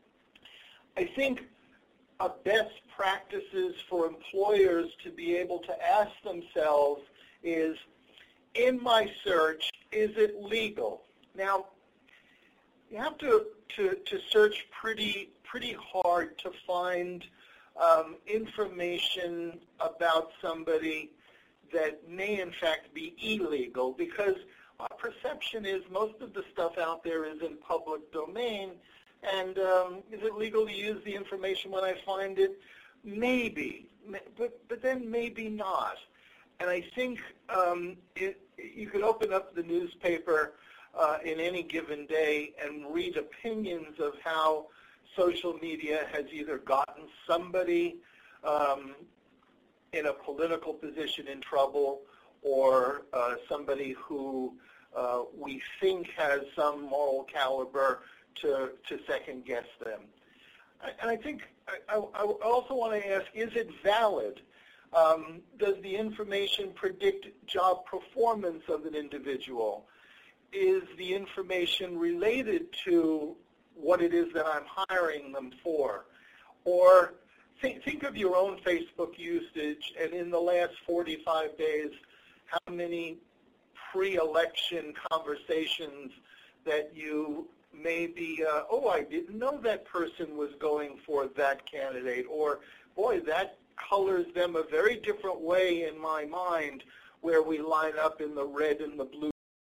I think a best practices for employers to be able to ask themselves is, in my search, is it legal? Now, you have to, to, to search pretty, pretty hard to find um, information about somebody that may in fact be illegal, because our perception is most of the stuff out there is in public domain. And um, is it legal to use the information when I find it? Maybe, but, but then maybe not. And I think um, it, you could open up the newspaper uh, in any given day and read opinions of how social media has either gotten somebody um, in a political position in trouble, or uh, somebody who uh, we think has some moral caliber to, to second guess them. And I think I, I also want to ask, is it valid? Um, does the information predict job performance of an individual? Is the information related to what it is that I'm hiring them for? Or think, think of your own Facebook usage, and in the last forty-five days, how many pre-election conversations that you maybe, uh, oh, I didn't know that person was going for that candidate, or, boy, that colors them a very different way in my mind, where we line up in the red and the blue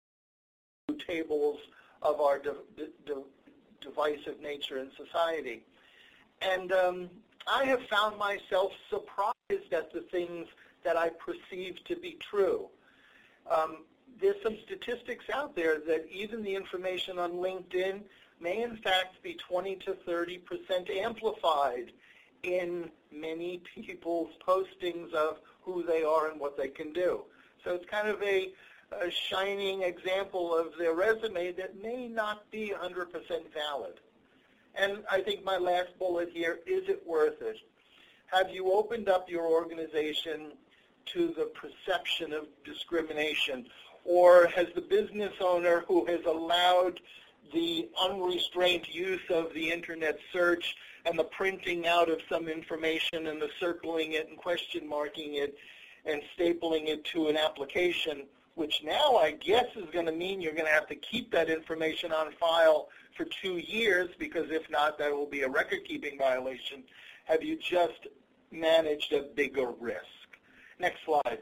tables of our de de divisive nature in society. And um, I have found myself surprised at the things that I perceive to be true. Um, There's some statistics out there that even the information on LinkedIn may in fact be twenty to thirty percent amplified in many people's postings of who they are and what they can do. So it's kind of a, a shining example of their resume that may not be one hundred percent valid. And I think my last bullet here, is it worth it? Have you opened up your organization to the perception of discrimination? Or has the business owner who has allowed the unrestrained use of the internet search and the printing out of some information and the circling it and question marking it and stapling it to an application, which now I guess is going to mean you're going to have to keep that information on file for two years, because if not, that will be a record-keeping violation. Have you just managed a bigger risk? Next slide.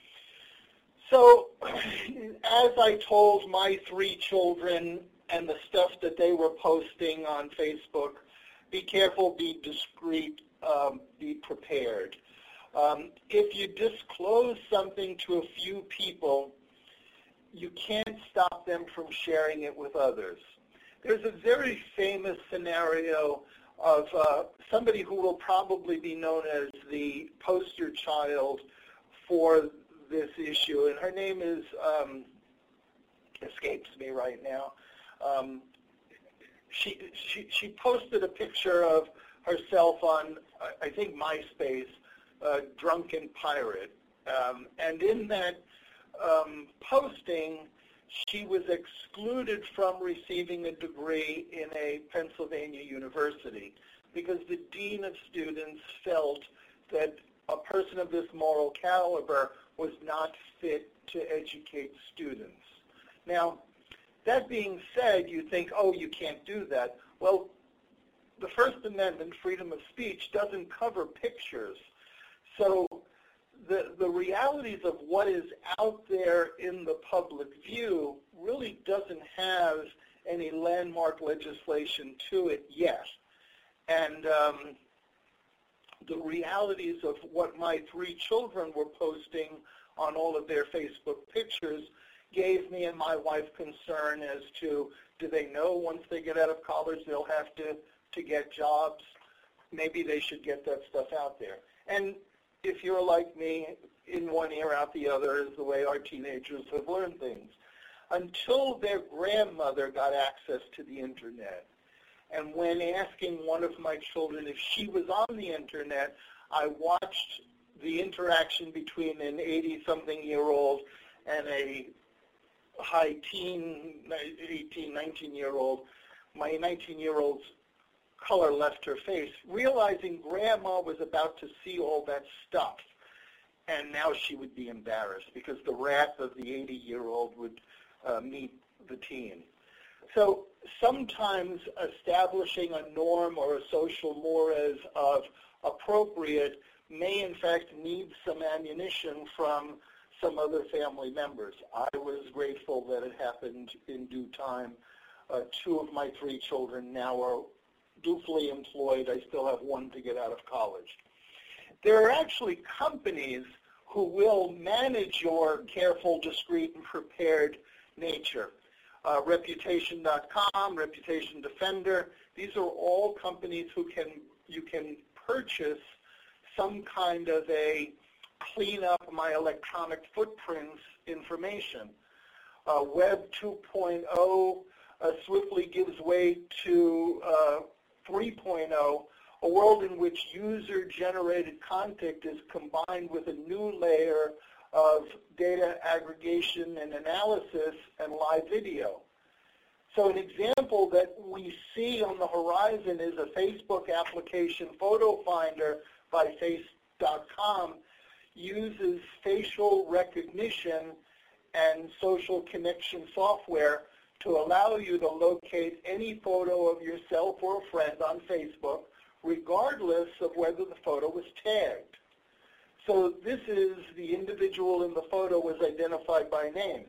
So, as I told my three children and the stuff that they were posting on Facebook, be careful, be discreet, um, be prepared. Um, if you disclose something to a few people, you can't stop them from sharing it with others. There's a very famous scenario of uh, somebody who will probably be known as the poster child for this issue, and her name is, um, escapes me right now. Um, she, she, she posted a picture of herself on, I think, MySpace, uh, Drunken Pirate. Um, and in that um, posting, she was excluded from receiving a degree in a Pennsylvania university because the dean of students felt that a person of this moral caliber was not fit to educate students. Now, that being said, you think, oh, you can't do that. Well, the First Amendment, freedom of speech, doesn't cover pictures. So the, the realities of what is out there in the public view really doesn't have any landmark legislation to it yet. And um, the realities of what my three children were posting on all of their Facebook pictures gave me and my wife concern as to, do they know once they get out of college they'll have to, to get jobs? Maybe they should get that stuff out there. And if you're like me, in one ear, out the other is the way our teenagers have learned things. Until their grandmother got access to the Internet. And when asking one of my children if she was on the Internet, I watched the interaction between an eighty-something-year-old and a high teen, eighteen, nineteen-year-old. My nineteen-year-old's color left her face, realizing Grandma was about to see all that stuff. And now she would be embarrassed because the wrath of the eighty-year-old would uh, meet the teen. So sometimes establishing a norm or a social mores of appropriate may in fact need some ammunition from some other family members. I was grateful that it happened in due time. Uh, two of my three children now are dutifully employed. I still have one to get out of college. There are actually companies who will manage your careful, discreet, and prepared nature. Uh, Reputation dot com, Reputation Defender, these are all companies who can, you can purchase some kind of a clean up my electronic footprints information. Uh, Web two point oh uh, swiftly gives way to uh, three point oh, a world in which user-generated content is combined with a new layer of data aggregation and analysis and live video. So an example that we see on the horizon is a Facebook application, Photo Finder by face dot com, uses facial recognition and social connection software to allow you to locate any photo of yourself or a friend on Facebook, regardless of whether the photo was tagged. So this is the individual in the photo was identified by name.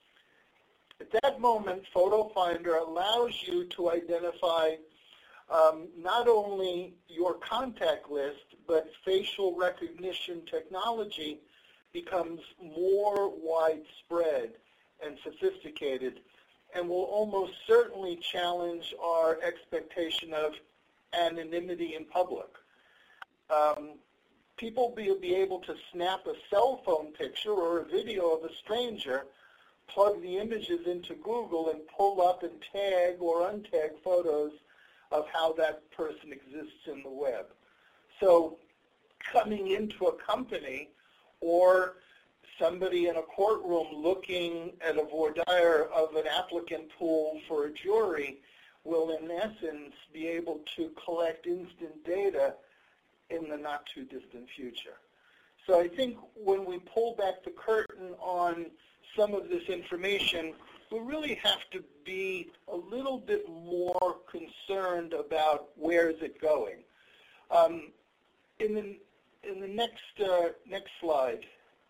At that moment, Photo Finder allows you to identify um, not only your contact list, but facial recognition technology becomes more widespread and sophisticated and will almost certainly challenge our expectation of anonymity in public. Um, people will be able to snap a cell phone picture or a video of a stranger, plug the images into Google, and pull up and tag or untag photos of how that person exists in the web. So coming into a company or somebody in a courtroom looking at a voir dire of an applicant pool for a jury will in essence be able to collect instant data in the not too distant future. So I think when we pull back the curtain on some of this information, we really have to be a little bit more concerned about where is it going. Um, in the in the next uh, next slide,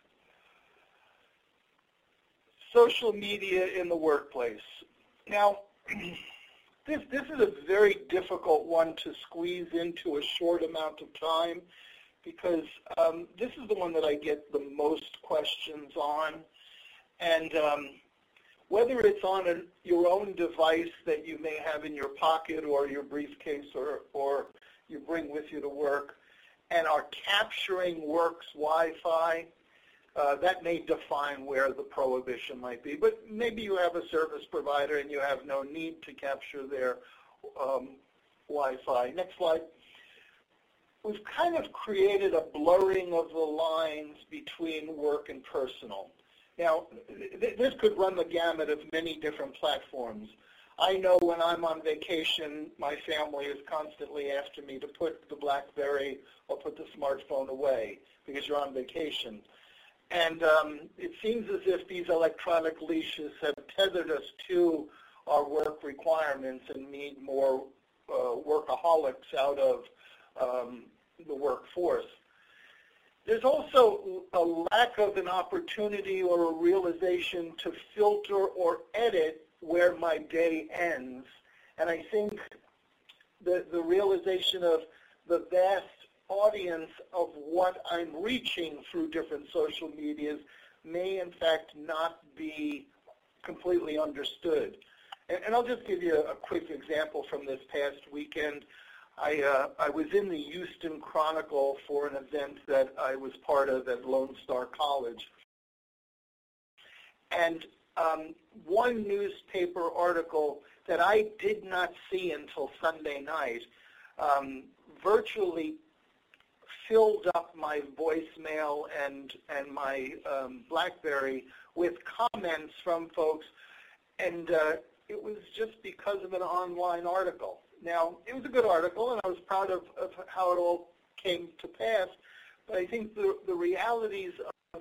social media in the workplace. Now, this this is a very difficult one to squeeze into a short amount of time because um, this is the one that I get the most questions on. And um, whether it's on a, your own device that you may have in your pocket or your briefcase or, or you bring with you to work and are capturing work's Wi-Fi, uh, that may define where the prohibition might be. But maybe you have a service provider and you have no need to capture their um, Wi-Fi. Next slide. We've kind of created a blurring of the lines between work and personal. Now, th this could run the gamut of many different platforms. I know when I'm on vacation, my family is constantly after me to put the BlackBerry or put the smartphone away because you're on vacation. And um, it seems as if these electronic leashes have tethered us to our work requirements and made more uh, workaholics out of um, the workforce. There's also a lack of an opportunity or a realization to filter or edit where my day ends. And I think the, the realization of the vast audience of what I'm reaching through different social medias may in fact not be completely understood. And, and I'll just give you a, a quick example from this past weekend. I, uh, I was in the Houston Chronicle for an event that I was part of at Lone Star College. And um, one newspaper article that I did not see until Sunday night um, virtually filled up my voicemail and, and my um, BlackBerry with comments from folks, and uh, it was just because of an online article. Now, it was a good article, and I was proud of, of how it all came to pass, but I think the, the realities of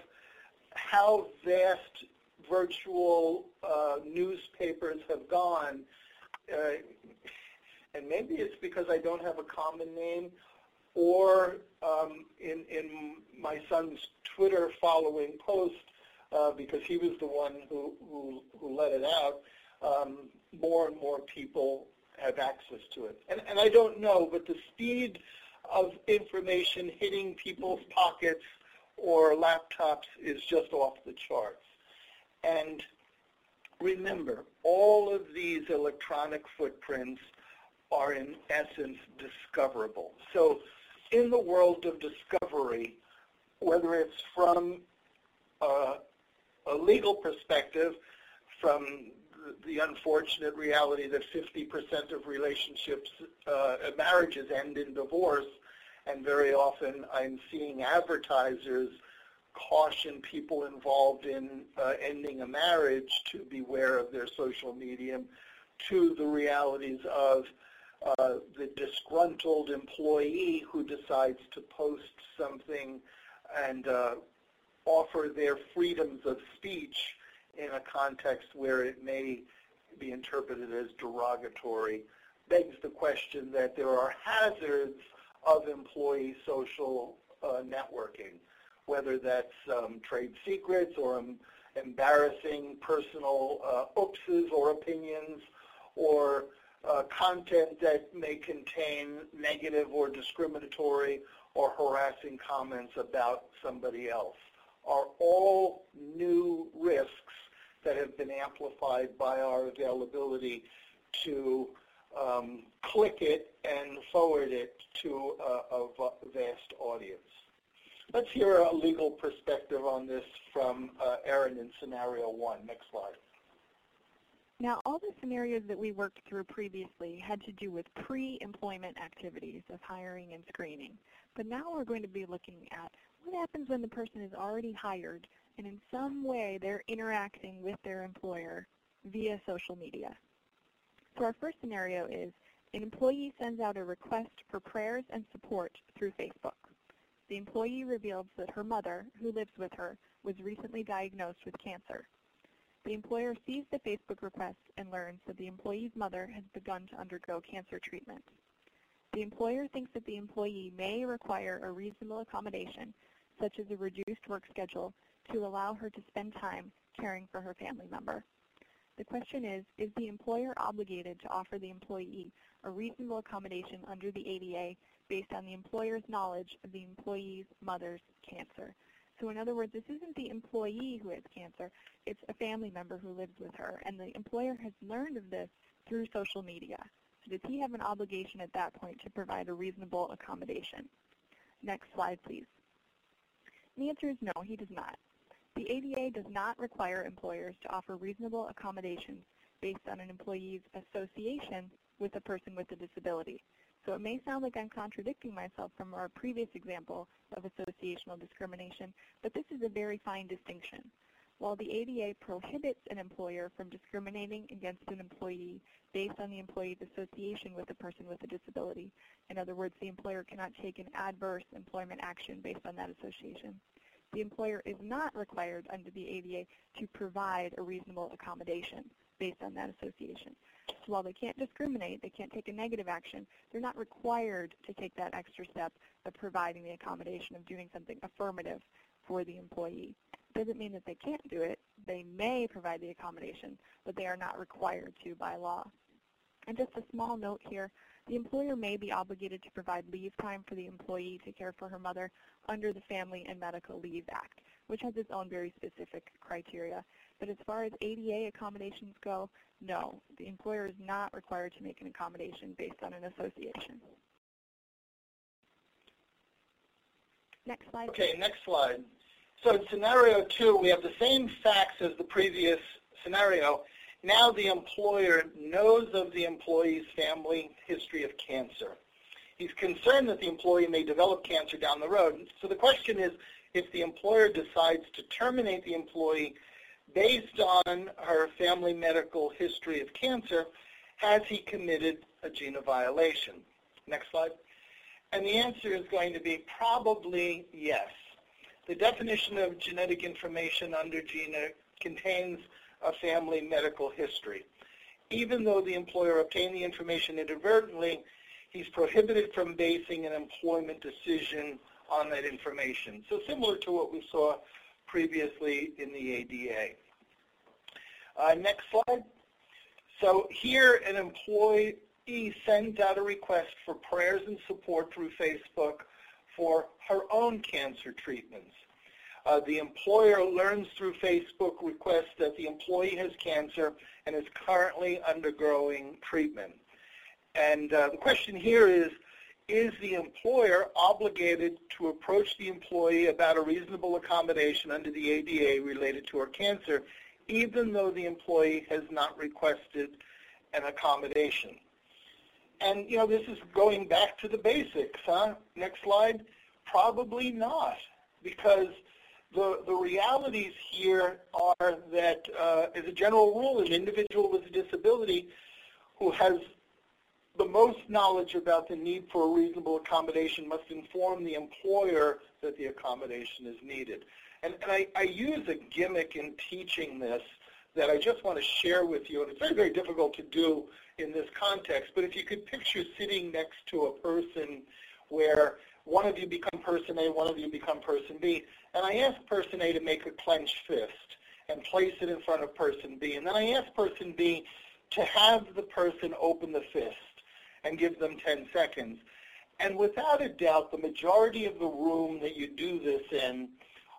how vast virtual uh, newspapers have gone, uh, and maybe it's because I don't have a common name, or um, in, in my son's Twitter following post, uh, because he was the one who, who, who let it out, um, more and more people have access to it. And, and I don't know, but the speed of information hitting people's pockets or laptops is just off the charts. And remember, all of these electronic footprints are in essence discoverable. So in the world of discovery, whether it's from uh, a legal perspective, from the unfortunate reality that fifty percent of relationships, uh, marriages end in divorce, and very often I'm seeing advertisers caution people involved in uh, ending a marriage to beware of their social medium, to the realities of uh, the disgruntled employee who decides to post something and uh, offer their freedoms of speech in a context where it may be interpreted as derogatory, begs the question that there are hazards of employee social uh, networking, whether that's um, trade secrets or um, embarrassing personal uh, oopses or opinions, or uh, content that may contain negative or discriminatory or harassing comments about somebody else, are all new risks that have been amplified by our availability to um, click it and forward it to a, a vast audience. Let's hear a legal perspective on this from uh, Erin in scenario one. Next slide.
Now, all the scenarios that we worked through previously had to do with pre-employment activities of hiring and screening. But now we're going to be looking at what happens when the person is already hired and in some way they're interacting with their employer via social media. So our first scenario is an employee sends out a request for prayers and support through Facebook. The employee reveals that her mother, who lives with her, was recently diagnosed with cancer. The employer sees the Facebook request and learns that the employee's mother has begun to undergo cancer treatment. The employer thinks that the employee may require a reasonable accommodation, such as a reduced work schedule, to allow her to spend time caring for her family member. The question is, is the employer obligated to offer the employee a reasonable accommodation under the A D A based on the employer's knowledge of the employee's mother's cancer? So in other words, this isn't the employee who has cancer, it's a family member who lives with her, and the employer has learned of this through social media. So does he have an obligation at that point to provide a reasonable accommodation? Next slide, please. And the answer is no, he does not. The A D A does not require employers to offer reasonable accommodations based on an employee's association with a person with a disability. So it may sound like I'm contradicting myself from our previous example of associational discrimination, but this is a very fine distinction. While the A D A prohibits an employer from discriminating against an employee based on the employee's association with a person with a disability, in other words, the employer cannot take an adverse employment action based on that association, the employer is not required under the A D A to provide a reasonable accommodation. based on that association. So while they can't discriminate, they can't take a negative action, they're not required to take that extra step of providing the accommodation, of doing something affirmative for the employee. Doesn't mean that they can't do it. They may provide the accommodation, but they are not required to by law. And just a small note here, the employer may be obligated to provide leave time for the employee to care for her mother under the Family and Medical Leave Act, which has its own very specific criteria. But as far as A D A accommodations go, no, the employer is not required to make an accommodation based on an association. Next slide.
Okay, next slide. So in scenario two, we have the same facts as the previous scenario. Now the employer knows of the employee's family history of cancer. He's concerned that the employee may develop cancer down the road. So the question is, if the employer decides to terminate the employee based on her family medical history of cancer, has he committed a GINA violation? Next slide. And the answer is going to be probably yes. The definition of genetic information under GINA contains a family medical history. Even though the employer obtained the information inadvertently, he's prohibited from basing an employment decision on that information. So similar to what we saw previously in the A D A. Uh, next slide. So here an employee sends out a request for prayers and support through Facebook for her own cancer treatments. Uh, the employer learns through Facebook requests that the employee has cancer and is currently undergoing treatment. And uh, the question here is, is the employer obligated to approach the employee about a reasonable accommodation under the A D A related to her cancer, even though the employee has not requested an accommodation? And, you know, this is going back to the basics, huh? Next slide. Probably not, because the, the realities here are that, uh, as a general rule, an individual with a disability who has the most knowledge about the need for a reasonable accommodation must inform the employer that the accommodation is needed. And, and I, I use a gimmick in teaching this that I just want to share with you, and it's very, very difficult to do in this context, but if you could picture sitting next to a person where one of you become person A, one of you become person B, and I ask person A to make a clenched fist and place it in front of person B, and then I ask person B to have the person open the fist and give them ten seconds. And without a doubt, the majority of the room that you do this in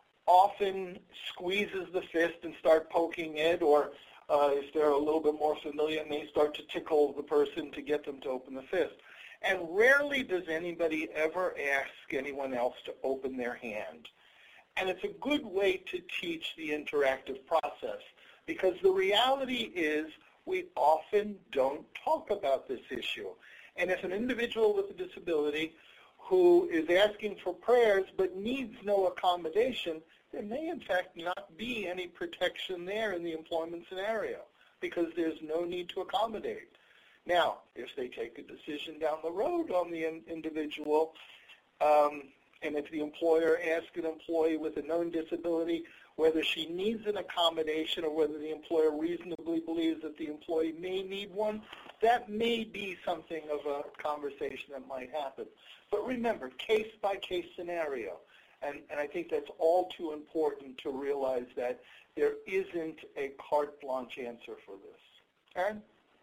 often squeezes the fist and start poking it, or uh, if they're a little bit more familiar, may start to tickle the person to get them to open the fist. And rarely does anybody ever ask anyone else to open their hand. And it's a good way to teach the interactive process, because the reality is we often don't talk about this issue. And if an individual with a disability who is asking for prayers but needs no accommodation, there may in fact not be any protection there in the employment scenario, because there's no need to accommodate. Now, if they take a decision down the road on the in individual, um, and if the employer asks an employee with a known disability whether she needs an accommodation or whether the employer reasonably believes that the employee may need one, that may be something of a conversation that might happen. But remember, case-by-case scenario. And, and I think that's all too important to realize that there isn't a carte blanche answer for this. Erin?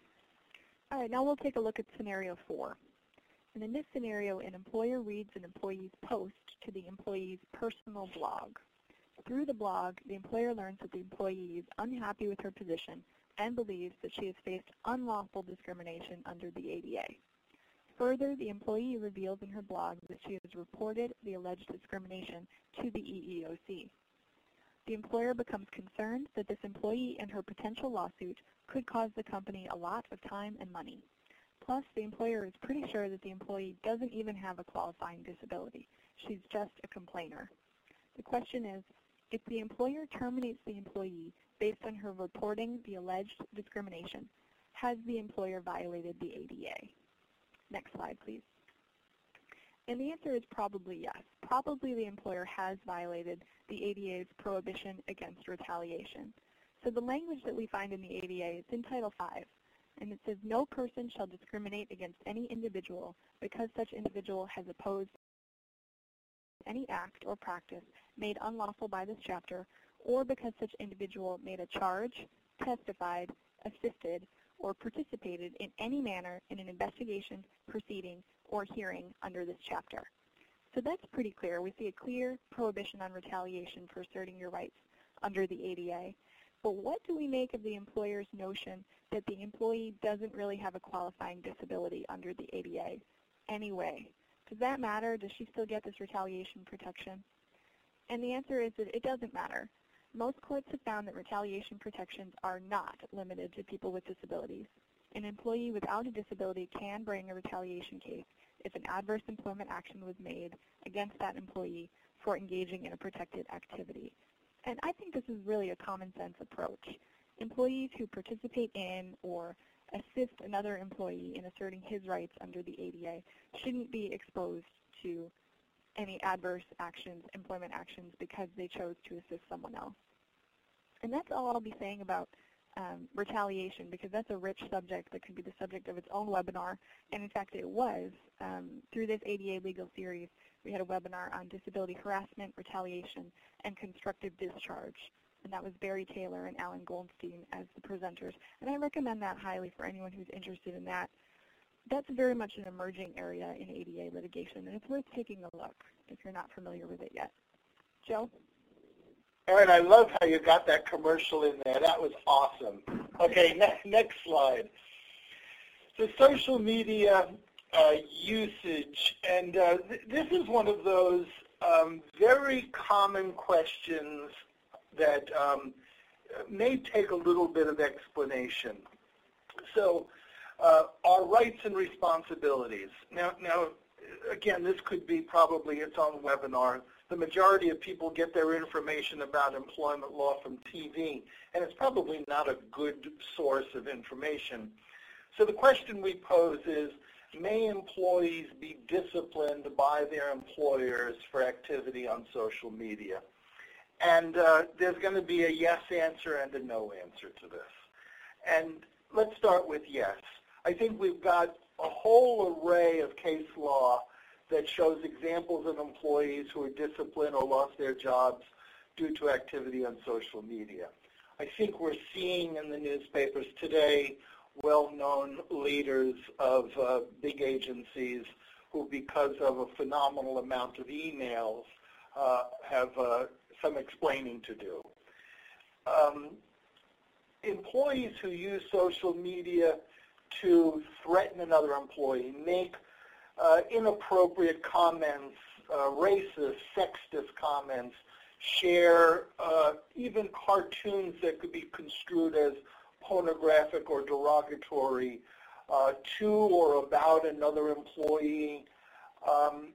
All right, now we'll take a look at scenario four. And in this scenario, an employer reads an employee's post to the employee's personal blog. Through the blog, the employer learns that the employee is unhappy with her position and believes that she has faced unlawful discrimination under the A D A. Further, the employee reveals in her blog that she has reported the alleged discrimination to the E E O C. The employer becomes concerned that this employee and her potential lawsuit could cause the company a lot of time and money. Plus, the employer is pretty sure that the employee doesn't even have a qualifying disability. She's just a complainer. The question is, if the employer terminates the employee based on her reporting the alleged discrimination, has the employer violated the A D A? Next slide, please. And the answer is probably yes. Probably the employer has violated the A D A's prohibition against retaliation. So the language that we find in the A D A is in Title five, and it says, no person shall discriminate against any individual because such individual has opposed any act or practice made unlawful by this chapter, or because such individual made a charge, testified, assisted, or participated in any manner in an investigation, proceeding, or hearing under this chapter. So that's pretty clear. We see a clear prohibition on retaliation for asserting your rights under the A D A. But what do we make of the employer's notion that the employee doesn't really have a qualifying disability under the A D A anyway? Does that matter? Does she still get this retaliation protection? And the answer is that it doesn't matter. Most courts have found that retaliation protections are not limited to people with disabilities. An employee without a disability can bring a retaliation case if an adverse employment action was made against that employee for engaging in a protected activity. And I think this is really a common sense approach. Employees who participate in or assist another employee in asserting his rights under the A D A shouldn't be exposed to any adverse actions, employment actions, because they chose to assist someone else. And that's all I'll be saying about um, retaliation, because that's a rich subject that could be the subject of its own webinar. And in fact, it was. Um, through this A D A legal series, we had a webinar on disability harassment, retaliation, and constructive discharge. And that was Barry Taylor and Alan Goldstein as the presenters. And I recommend that highly for anyone who's interested in that. That's very much an emerging area in A D A litigation, and it's worth taking a look if you're not familiar with it yet. Joe?
Erin, I love how you got that commercial in there. That was awesome. Okay, next, next slide. So social media uh, usage, and uh, th this is one of those um, very common questions that um, may take a little bit of explanation. So uh, our rights and responsibilities. Now, now, again, this could be probably its own webinar. The majority of people get their information about employment law from T V, and it's probably not a good source of information. So the question we pose is, may employees be disciplined by their employers for activity on social media? And uh, there's going to be a yes answer and a no answer to this. And let's start with yes. I think we've got a whole array of case law that shows examples of employees who are disciplined or lost their jobs due to activity on social media. I think we're seeing in the newspapers today well-known leaders of uh, big agencies who, because of a phenomenal amount of emails, uh, have uh, some explaining to do. Um, employees who use social media to threaten another employee, make uh, inappropriate comments, uh, racist, sexist comments, share uh, even cartoons that could be construed as pornographic or derogatory uh, to or about another employee, um,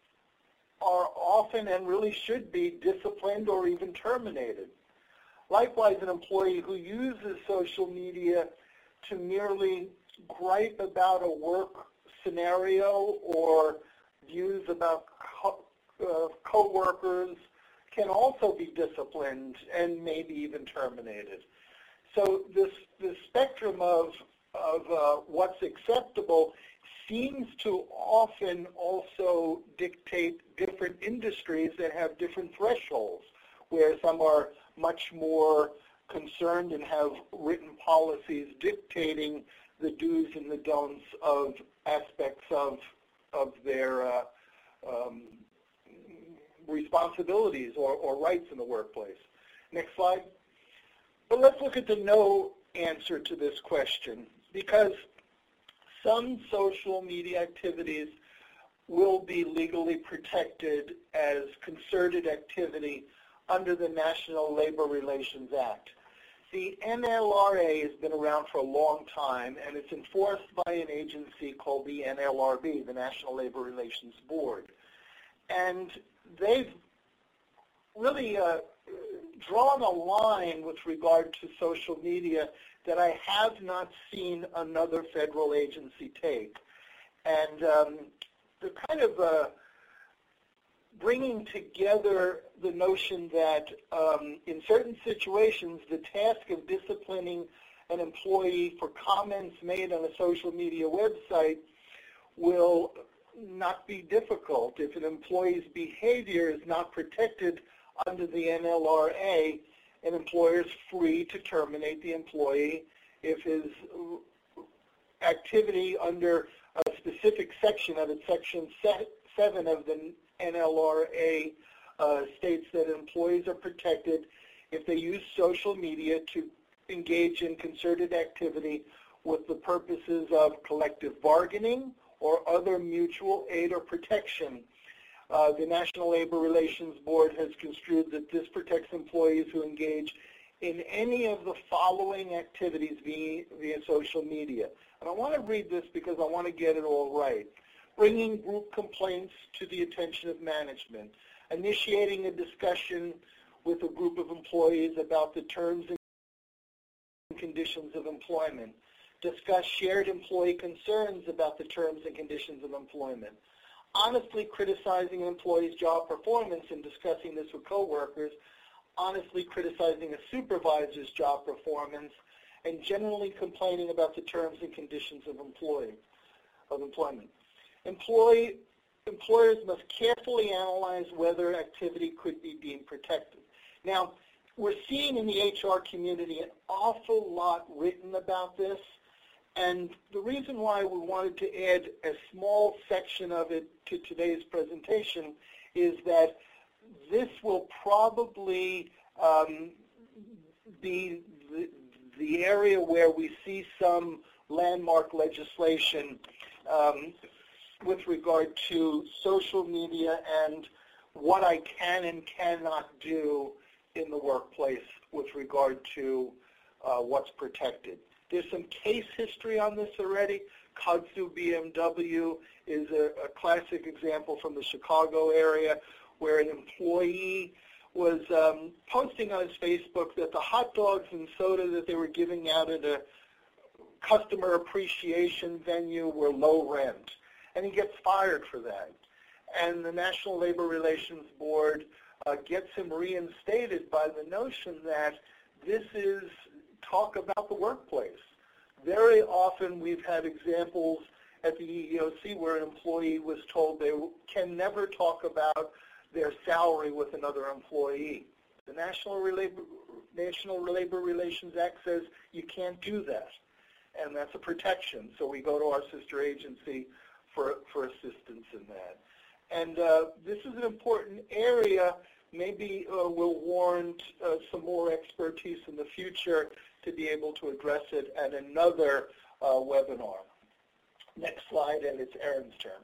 are often and really should be disciplined or even terminated. Likewise, an employee who uses social media to merely gripe about a work scenario or views about co uh, co-workers can also be disciplined and maybe even terminated. So this, this spectrum of, of uh, what's acceptable seems to often also dictate different industries that have different thresholds, where some are much more concerned and have written policies dictating the do's and the don'ts of aspects of, of their uh, um, responsibilities or, or rights in the workplace. Next slide. But let's look at the no answer to this question, because some social media activities will be legally protected as concerted activity under the National Labor Relations Act. The N L R A has been around for a long time, and it's enforced by an agency called the N L R B, the National Labor Relations Board. And they've really uh, drawn a line with regard to social media that I have not seen another federal agency take. And um, the kind of uh, bringing together the notion that um, in certain situations the task of disciplining an employee for comments made on a social media website will not be difficult. If an employee's behavior is not protected under the N L R A, an employer is free to terminate the employee if his activity under a specific section of it, Section seven of the N L R A, uh, states that employees are protected if they use social media to engage in concerted activity with the purposes of collective bargaining or other mutual aid or protection. Uh, the National Labor Relations Board has construed that this protects employees who engage in any of the following activities via, via social media. And I want to read this because I want to get it all right. Bringing group complaints to the attention of management, initiating a discussion with a group of employees about the terms and conditions of employment, discuss shared employee concerns about the terms and conditions of employment, honestly criticizing an employee's job performance and discussing this with coworkers, honestly criticizing a supervisor's job performance, and generally complaining about the terms and conditions of employee of employment. Employee, employers must carefully analyze whether activity could be deemed protected. Now, we're seeing in the H R community an awful lot written about this, and the reason why we wanted to add a small section of it to today's presentation is that this will probably um, be the, the area where we see some landmark legislation um, with regard to social media and what I can and cannot do in the workplace with regard to uh, what's protected. There's some case history on this already. Kudzu B M W is a, a classic example from the Chicago area where an employee was um, posting on his Facebook that the hot dogs and soda that they were giving out at a customer appreciation venue were low rent. And he gets fired for that. And the National Labor Relations Board uh, gets him reinstated by the notion that this is talk about the workplace. Very often we've had examples at the E E O C where an employee was told they can never talk about their salary with another employee. The National Labor, National Labor Relations Act says you can't do that, and that's a protection. So we go to our sister agency for, for assistance in that. And uh, this is an important area. Maybe uh, will warrant uh, some more expertise in the future to be able to address it at another uh, webinar. Next slide, and it's Erin's turn.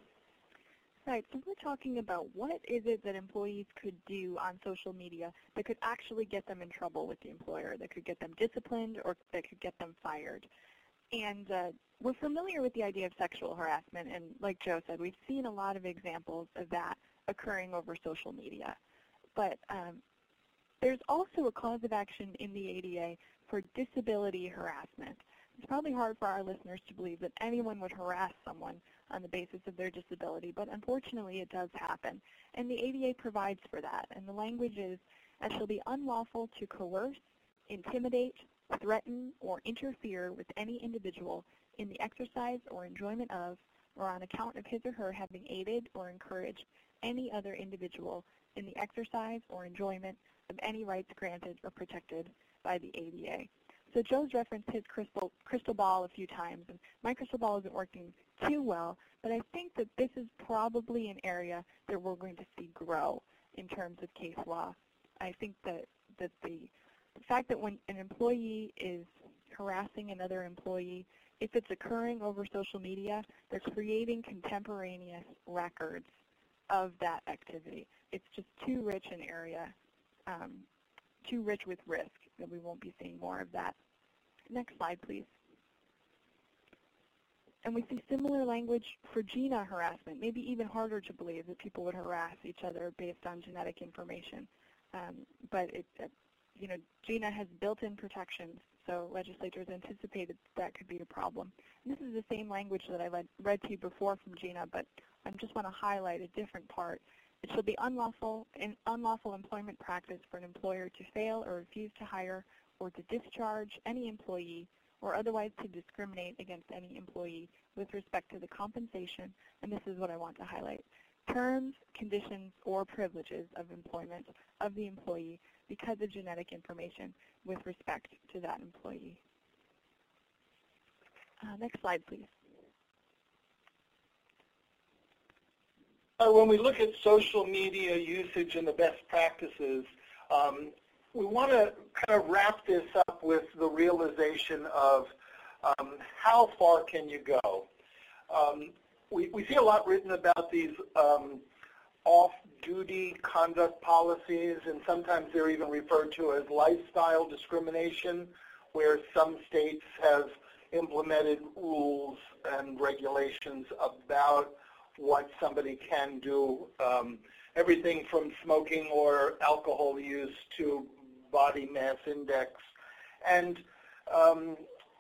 Right, so we're talking about what is it that employees could do on social media that could actually get them in trouble with the employer, that could get them disciplined or that could get them fired. And uh, we're familiar with the idea of sexual harassment, and like Joe said, we've seen a lot of examples of that occurring over social media. But um, there's also a cause of action in the A D A for disability harassment. It's probably hard for our listeners to believe that anyone would harass someone on the basis of their disability, but unfortunately it does happen. And the A D A provides for that. And the language is, "It shall be unlawful to coerce, intimidate, threaten, or interfere with any individual in the exercise or enjoyment of, or on account of his or her having aided or encouraged any other individual in the exercise or enjoyment of any rights granted or protected by the A D A." So Joe's referenced his crystal, crystal ball a few times, and my crystal ball isn't working too well, but I think that this is probably an area that we're going to see grow in terms of case law. I think that, that the, the fact that when an employee is harassing another employee, if it's occurring over social media, they're creating contemporaneous records of that activity. It's just too rich an area, um, too rich with risk, that we won't be seeing more of that. Next slide, please. And we see similar language for GINA harassment, maybe even harder to believe that people would harass each other based on genetic information. Um, but it, uh, you know, GINA has built-in protections, so legislators anticipated that could be a problem. And this is the same language that I read, read to you before from GINA, but I just want to highlight a different part. It shall be unlawful, an unlawful employment practice for an employer to fail or refuse to hire or to discharge any employee or otherwise to discriminate against any employee with respect to the compensation, and this is what I want to highlight, terms, conditions, or privileges of employment of the employee because of genetic information with respect to that employee. Uh, next slide, please.
Uh, when we look at social media usage and the best practices, um, we want to kind of wrap this up with the realization of um, how far can you go. Um, we, we see a lot written about these um, off-duty conduct policies, and sometimes they're even referred to as lifestyle discrimination, where some states have implemented rules and regulations about what somebody can do, um, everything from smoking or alcohol use to body mass index. And um,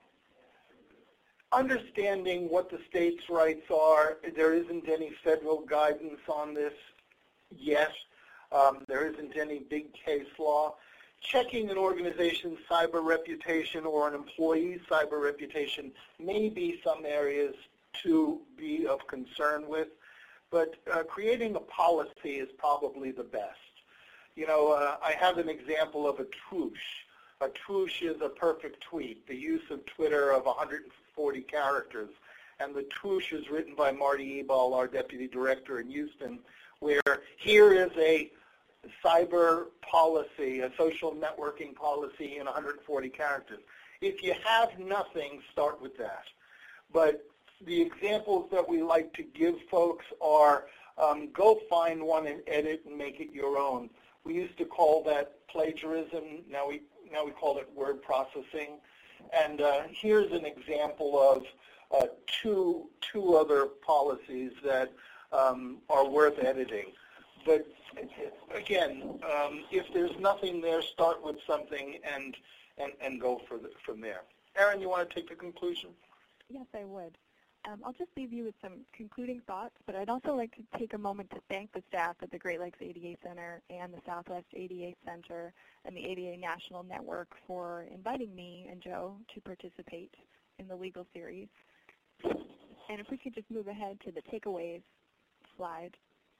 understanding what the state's rights are, there isn't any federal guidance on this yet. Um, there isn't any big case law. Checking an organization's cyber reputation or an employee's cyber reputation may be some areas to be of concern with, but uh, creating a policy is probably the best. You know, uh, I have an example of a truce. A truce is a perfect tweet, the use of Twitter of one hundred forty characters. And the truce is written by Marty Ebal, our deputy director in Houston, where here is a cyber policy, a social networking policy in one hundred forty characters. If you have nothing, start with that. But the examples that we like to give folks are um, go find one and edit and make it your own. We used to call that plagiarism. Now we now we call it word processing. And uh, here's an example of uh, two two other policies that um, are worth editing. But again, um, if there's nothing there, start with something and and, and go for the, from there. Erin, you want to take the conclusion?
Yes, I would. Um, I'll just leave you with some concluding thoughts, but I'd also like to take a moment to thank the staff at the Great Lakes A D A Center and the Southwest A D A Center and the A D A National Network for inviting me and Joe to participate in the legal series. And if we could just move ahead to the takeaways slide.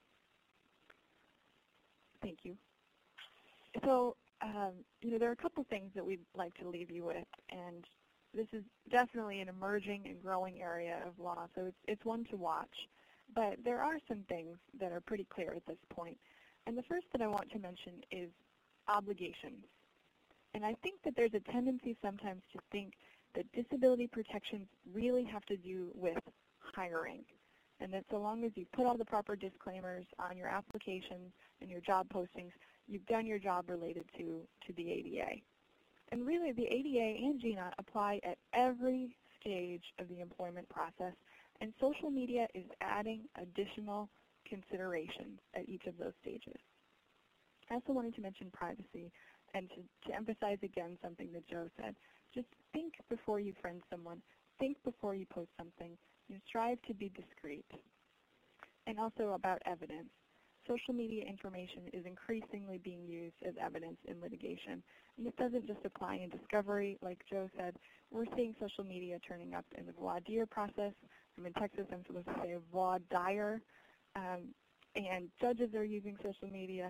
Thank you. So, um, you know, there are a couple things that we'd like to leave you with, and this is definitely an emerging and growing area of law, so it's, it's one to watch. But there are some things that are pretty clear at this point. And the first that I want to mention is obligations. And I think that there's a tendency sometimes to think that disability protections really have to do with hiring, and that so long as you put all the proper disclaimers on your applications and your job postings, you've done your job related to, to the A D A. And really, the A D A and G N O T apply at every stage of the employment process, and social media is adding additional considerations at each of those stages. I also wanted to mention privacy and to, to emphasize again something that Joe said. Just think before you friend someone. Think before you post something. You know, strive to be discreet. And also about evidence. Social media information is increasingly being used as evidence in litigation. And this doesn't just apply in discovery, like Joe said. We're seeing social media turning up in the voir dire process. I'm in Texas, I'm supposed to say voir dire. Um, and judges are using social media.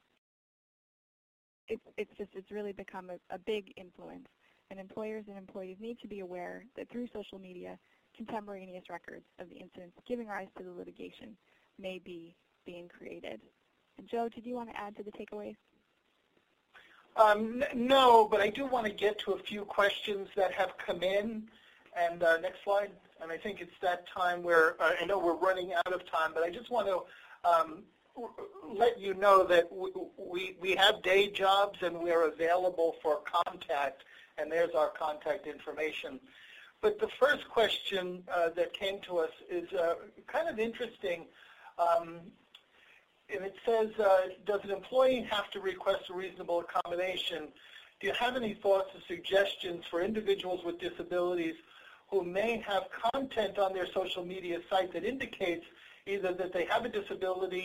It's, it's just, it's really become a, a big influence. And employers and employees need to be aware that through social media, contemporaneous records of the incidents giving rise to the litigation may be being created. And Joe, did you want to add to the takeaways?
Um, no, but I do want to get to a few questions that have come in. And uh, next slide. And I think it's that time where, uh, I know we're running out of time, but I just want to um, let you know that we, we, we have day jobs and we're available for contact, and there's our contact information. But the first question uh, that came to us is uh, kind of interesting. Um, and it says, uh, does an employee have to request a reasonable accommodation? Do you have any thoughts or suggestions for individuals with disabilities who may have content on their social media site that indicates either that they have a disability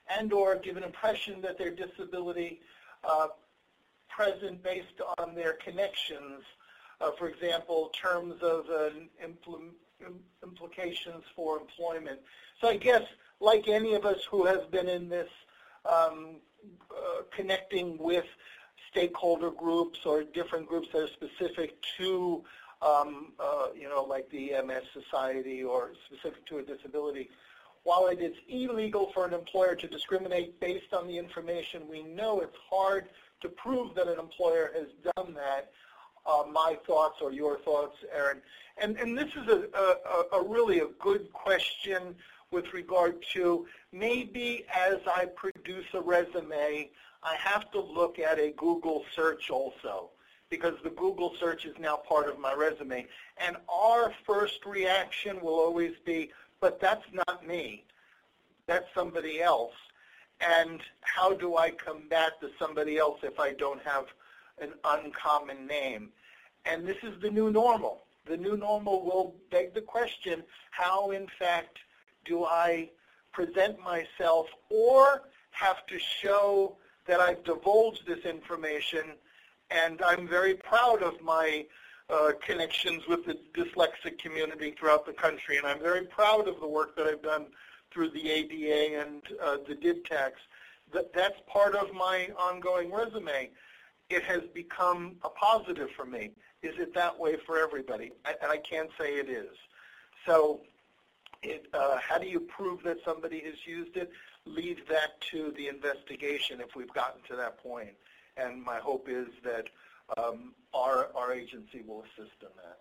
and or give an impression that their disability uh, present based on their connections, uh, for example, terms of uh, impl implications for employment. So I guess, like any of us who has been in this um, uh, connecting with stakeholder groups or different groups that are specific to, um, uh, you know, like the M S Society or specific to a disability, while it is illegal for an employer to discriminate based on the information we know, it's hard to prove that an employer has done that. Uh, my thoughts or your thoughts, Erin. And, and this is a, a, a really a good question with regard to maybe as I produce a resume, I have to look at a Google search also, because the Google search is now part of my resume. And our first reaction will always be, but that's not me. That's somebody else. And how do I combat the somebody else if I don't have an uncommon name? And this is the new normal. The new normal will beg the question, how in fact do I present myself or have to show that I've divulged this information? And I'm very proud of my uh, connections with the dyslexic community throughout the country, and I'm very proud of the work that I've done through the A D A and uh, the DibTax. That, that's part of my ongoing resume. It has become a positive for me. Is it that way for everybody? I, and I can't say it is. So it, uh, how do you prove that somebody has used it? Leave that to the investigation if we've gotten to that point. And my hope is that um, our, our agency will assist in that.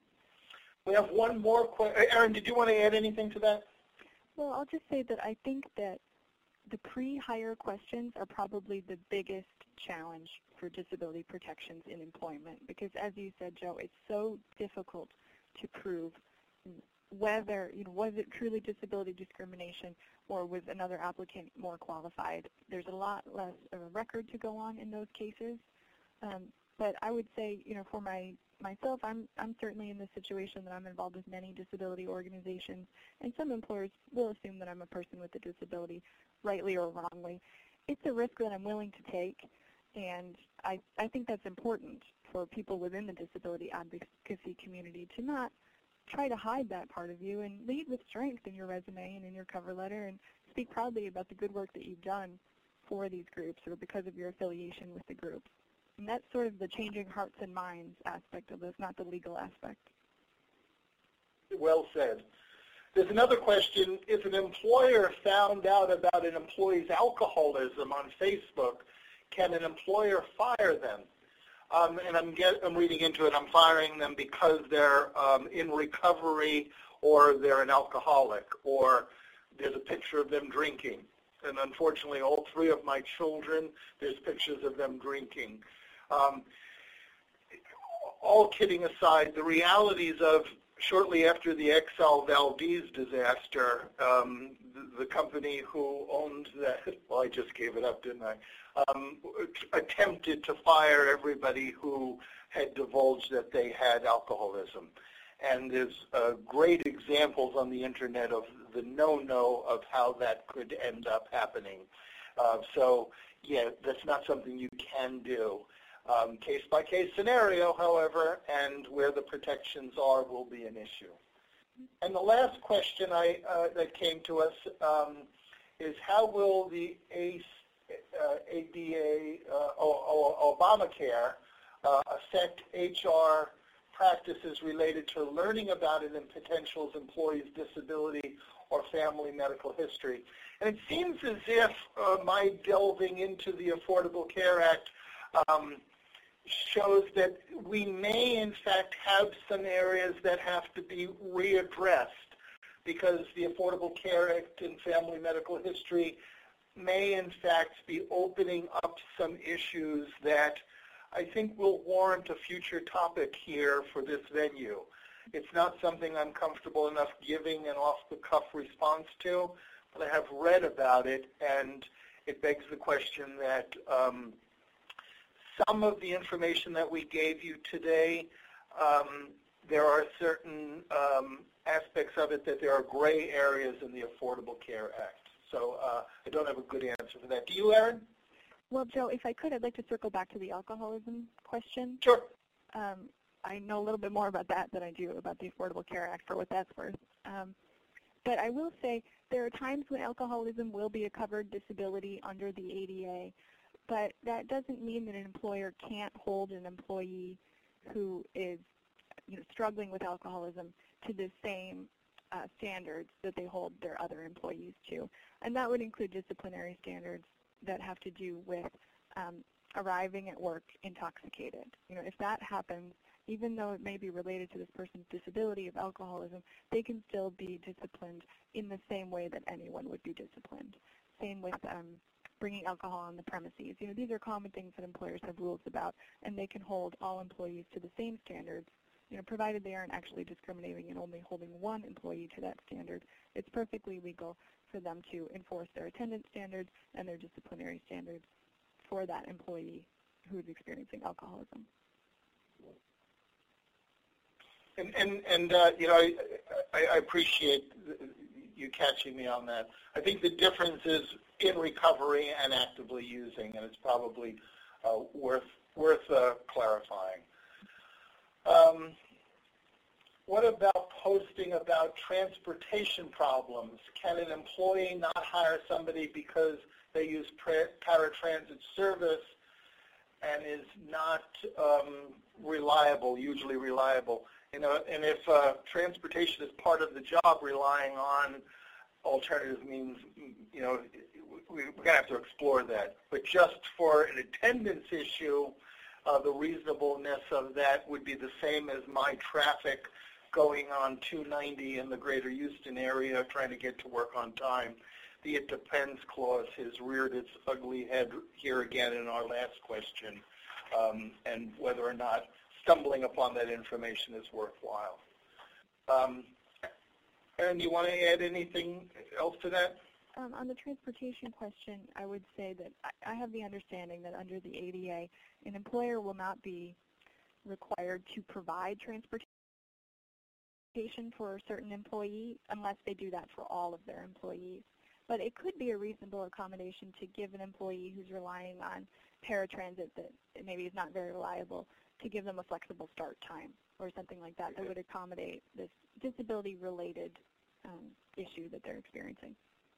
We have one more question. Erin, did you want to add anything to that?
Well, I'll just say that I think that the pre-hire questions are probably the biggest challenge for disability protections in employment, because as you said, Joe, it's so difficult to prove whether, you know, was it truly disability discrimination or was another applicant more qualified. There's a lot less of a record to go on in those cases. Um, but I would say, you know, for my myself, I'm, I'm certainly in the situation that I'm involved with many disability organizations, and some employers will assume that I'm a person with a disability, rightly or wrongly. It's a risk that I'm willing to take, and I, I think that's important for people within the disability advocacy community to not try to hide that part of you and lead with strength in your resume and in your cover letter and speak proudly about the good work that you've done for these groups or because of your affiliation with the groups. And that's sort of the changing hearts and minds aspect of this, not the legal aspect.
Well said. There's another question. If an employer found out about an employee's alcoholism on Facebook, can an employer fire them? Um, and I'm, get, I'm reading into it, I'm firing them because they're um, in recovery or they're an alcoholic or there's a picture of them drinking. And unfortunately, all three of my children, there's pictures of them drinking. Um, all kidding aside, the realities of shortly after the Exxon Valdez disaster, um, the, the company who owned that, well, I just gave it up, didn't I, um, attempted to fire everybody who had divulged that they had alcoholism. And there's uh, great examples on the internet of the no-no of how that could end up happening. Uh, so, yeah, that's not something you can do. Um, case-by-case scenario, however, and where the protections are will be an issue. And the last question I, uh, that came to us um, is how will the A D A uh, or Obamacare uh, affect H R practices related to learning about an potential employee's disability or family medical history? And it seems as if uh, my delving into the Affordable Care Act um, shows that we may in fact have some areas that have to be readdressed because the Affordable Care Act and family medical history may in fact be opening up some issues that I think will warrant a future topic here for this venue. It's not something I'm comfortable enough giving an off-the-cuff response to, but I have read about it, and it begs the question that um, some of the information that we gave you today, um, there are certain um, aspects of it that there are gray areas in the Affordable Care Act. So uh, I don't have a good answer for that. Do you, Erin?
Well, Joe, if I could, I'd like to circle back to the alcoholism question.
Sure.
Um, I know a little bit more about that than I do about the Affordable Care Act, for what that's worth. Um, but I will say there are times when alcoholism will be a covered disability under the A D A, but that doesn't mean that an employer can't hold an employee who is, you know, struggling with alcoholism to the same uh, standards that they hold their other employees to. And that would include disciplinary standards that have to do with um, arriving at work intoxicated. You know, if that happens, even though it may be related to this person's disability of alcoholism, they can still be disciplined in the same way that anyone would be disciplined. Same with um, bringing alcohol on the premises. You know, these are common things that employers have rules about, and they can hold all employees to the same standards, you know, provided they aren't actually discriminating and only holding one employee to that standard. It's perfectly legal for them to enforce their attendance standards and their disciplinary standards for that employee who is experiencing alcoholism.
And, and, and uh, you know, I, I, I appreciate you catching me on that. I think the difference is in recovery and actively using, and it's probably uh, worth, worth uh, clarifying. Um, what about posting about transportation problems? Can an employee not hire somebody because they use paratransit service and is not um, reliable, usually reliable? You know, and if uh, transportation is part of the job, relying on alternative means, you know, we're going to have to explore that. But just for an attendance issue, uh, the reasonableness of that would be the same as my traffic going on two ninety in the greater Houston area trying to get to work on time. The it depends clause has reared its ugly head here again in our last question, um, and whether or not stumbling upon that information is worthwhile. Um, Erin, do you want to add anything else to that?
Um, on the transportation question, I would say that I, I have the understanding that under the A D A, an employer will not be required to provide transportation for a certain employee unless they do that for all of their employees. But it could be a reasonable accommodation to give an employee who's relying on paratransit that maybe is not very reliable, to give them a flexible start time or something like that that would accommodate this disability-related um, issue that they're experiencing.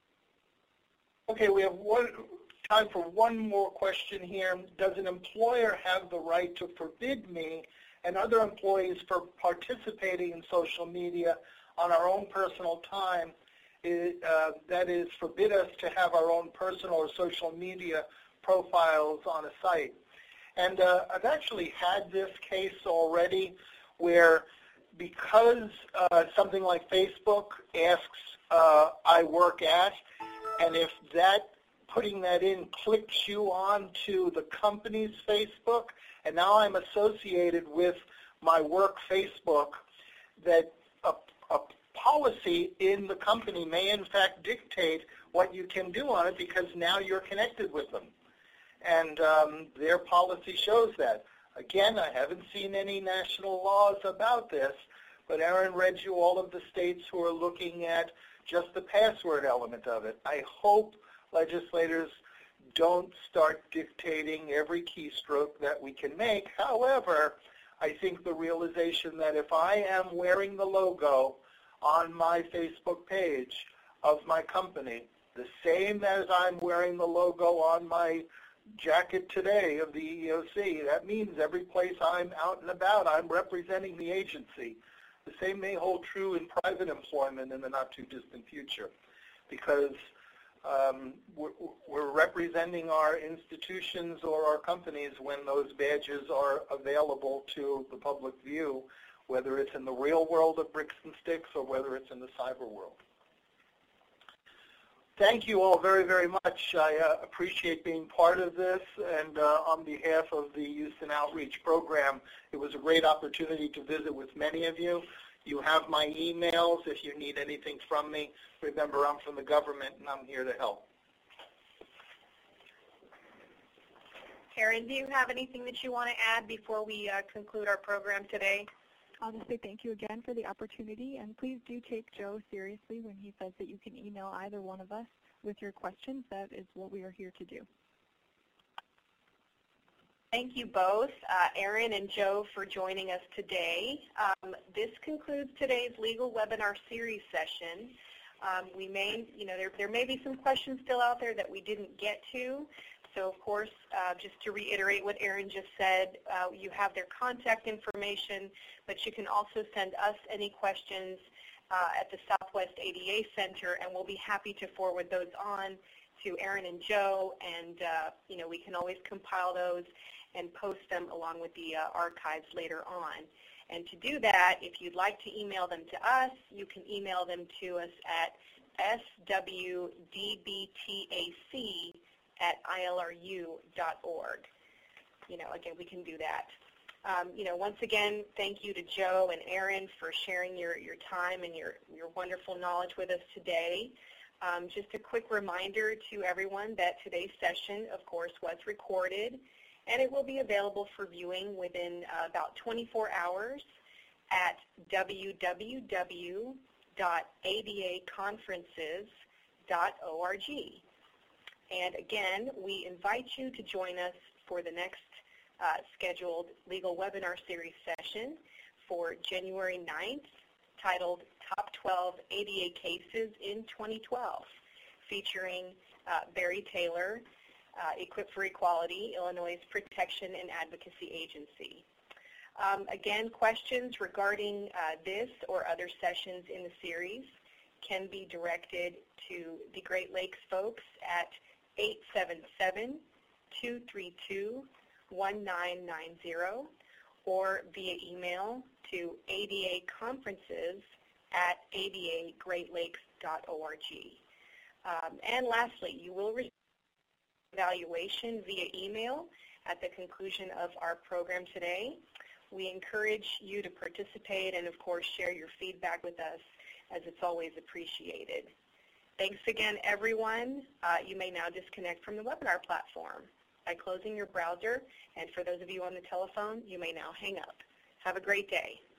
Okay, we have one time for one more question here. Does an employer have the right to forbid me and other employees for participating in social media on our own personal time? It, uh, that is, forbid us to have our own personal or social media profiles on a site. And uh, I've actually had this case already where, because uh, something like Facebook asks uh, I work at, and if that, putting that in clicks you on to the company's Facebook, and now I'm associated with my work Facebook, that a, a policy in the company may in fact dictate what you can do on it because now you're connected with them. And um, their policy shows that. Again, I haven't seen any national laws about this, but Erin read you all of the states who are looking at just the password element of it. I hope legislators don't start dictating every keystroke that we can make. However, I think the realization that if I am wearing the logo on my Facebook page of my company, the same as I'm wearing the logo on my jacket today of the E E O C, that means every place I'm out and about, I'm representing the agency. The same may hold true in private employment in the not-too-distant future, because um, we're, we're representing our institutions or our companies when those badges are available to the public view, whether it's in the real world of bricks and sticks or whether it's in the cyber world. Thank you all very, very much. I uh, appreciate being part of this, and uh, on behalf of the Houston Outreach Program, it was a great opportunity to visit with many of you. You have my emails if you need anything from me. Remember, I'm from the government, and I'm here to help.
Erin, do you have anything that you want to add before we uh, conclude our program today?
I'll just say thank you again for the opportunity, and please do take Joe seriously when he says that you can email either one of us with your questions, that is what we are here to do.
Thank you both, uh, Erin and Joe, for joining us today. Um, this concludes today's legal webinar series session. Um, we may, you know, there, there may be some questions still out there that we didn't get to. So, of course, uh, just to reiterate what Erin just said, uh, you have their contact information, but you can also send us any questions uh, at the Southwest A D A Center, and we'll be happy to forward those on to Erin and Joe, and, uh, you know, we can always compile those and post them along with the uh, archives later on. And to do that, if you'd like to email them to us, you can email them to us at S W D B T A C at I L R U dot org. You know, again, we can do that. Um, you know, once again, thank you to Joe and Erin for sharing your, your time and your, your wonderful knowledge with us today. Um, just a quick reminder to everyone that today's session, of course, was recorded, and it will be available for viewing within uh, about twenty-four hours at w w w dot a d a conferences dot org. And again, we invite you to join us for the next uh, scheduled legal webinar series session for January ninth, titled Top twelve A D A Cases in twenty twelve, featuring uh, Barry Taylor, uh, Equip for Equality, Illinois' Protection and Advocacy Agency. Um, again, questions regarding uh, this or other sessions in the series can be directed to the Great Lakes folks at eight seven seven, two three two, one nine nine zero or via email to A D A conferences at A D A great lakes dot org. Um, and lastly, you will receive evaluation via email at the conclusion of our program today. We encourage you to participate and, of course, share your feedback with us, as it's always appreciated. Thanks again, everyone. Uh, you may now disconnect from the webinar platform by closing your browser, and for those of you on the telephone, you may now hang up. Have a great day.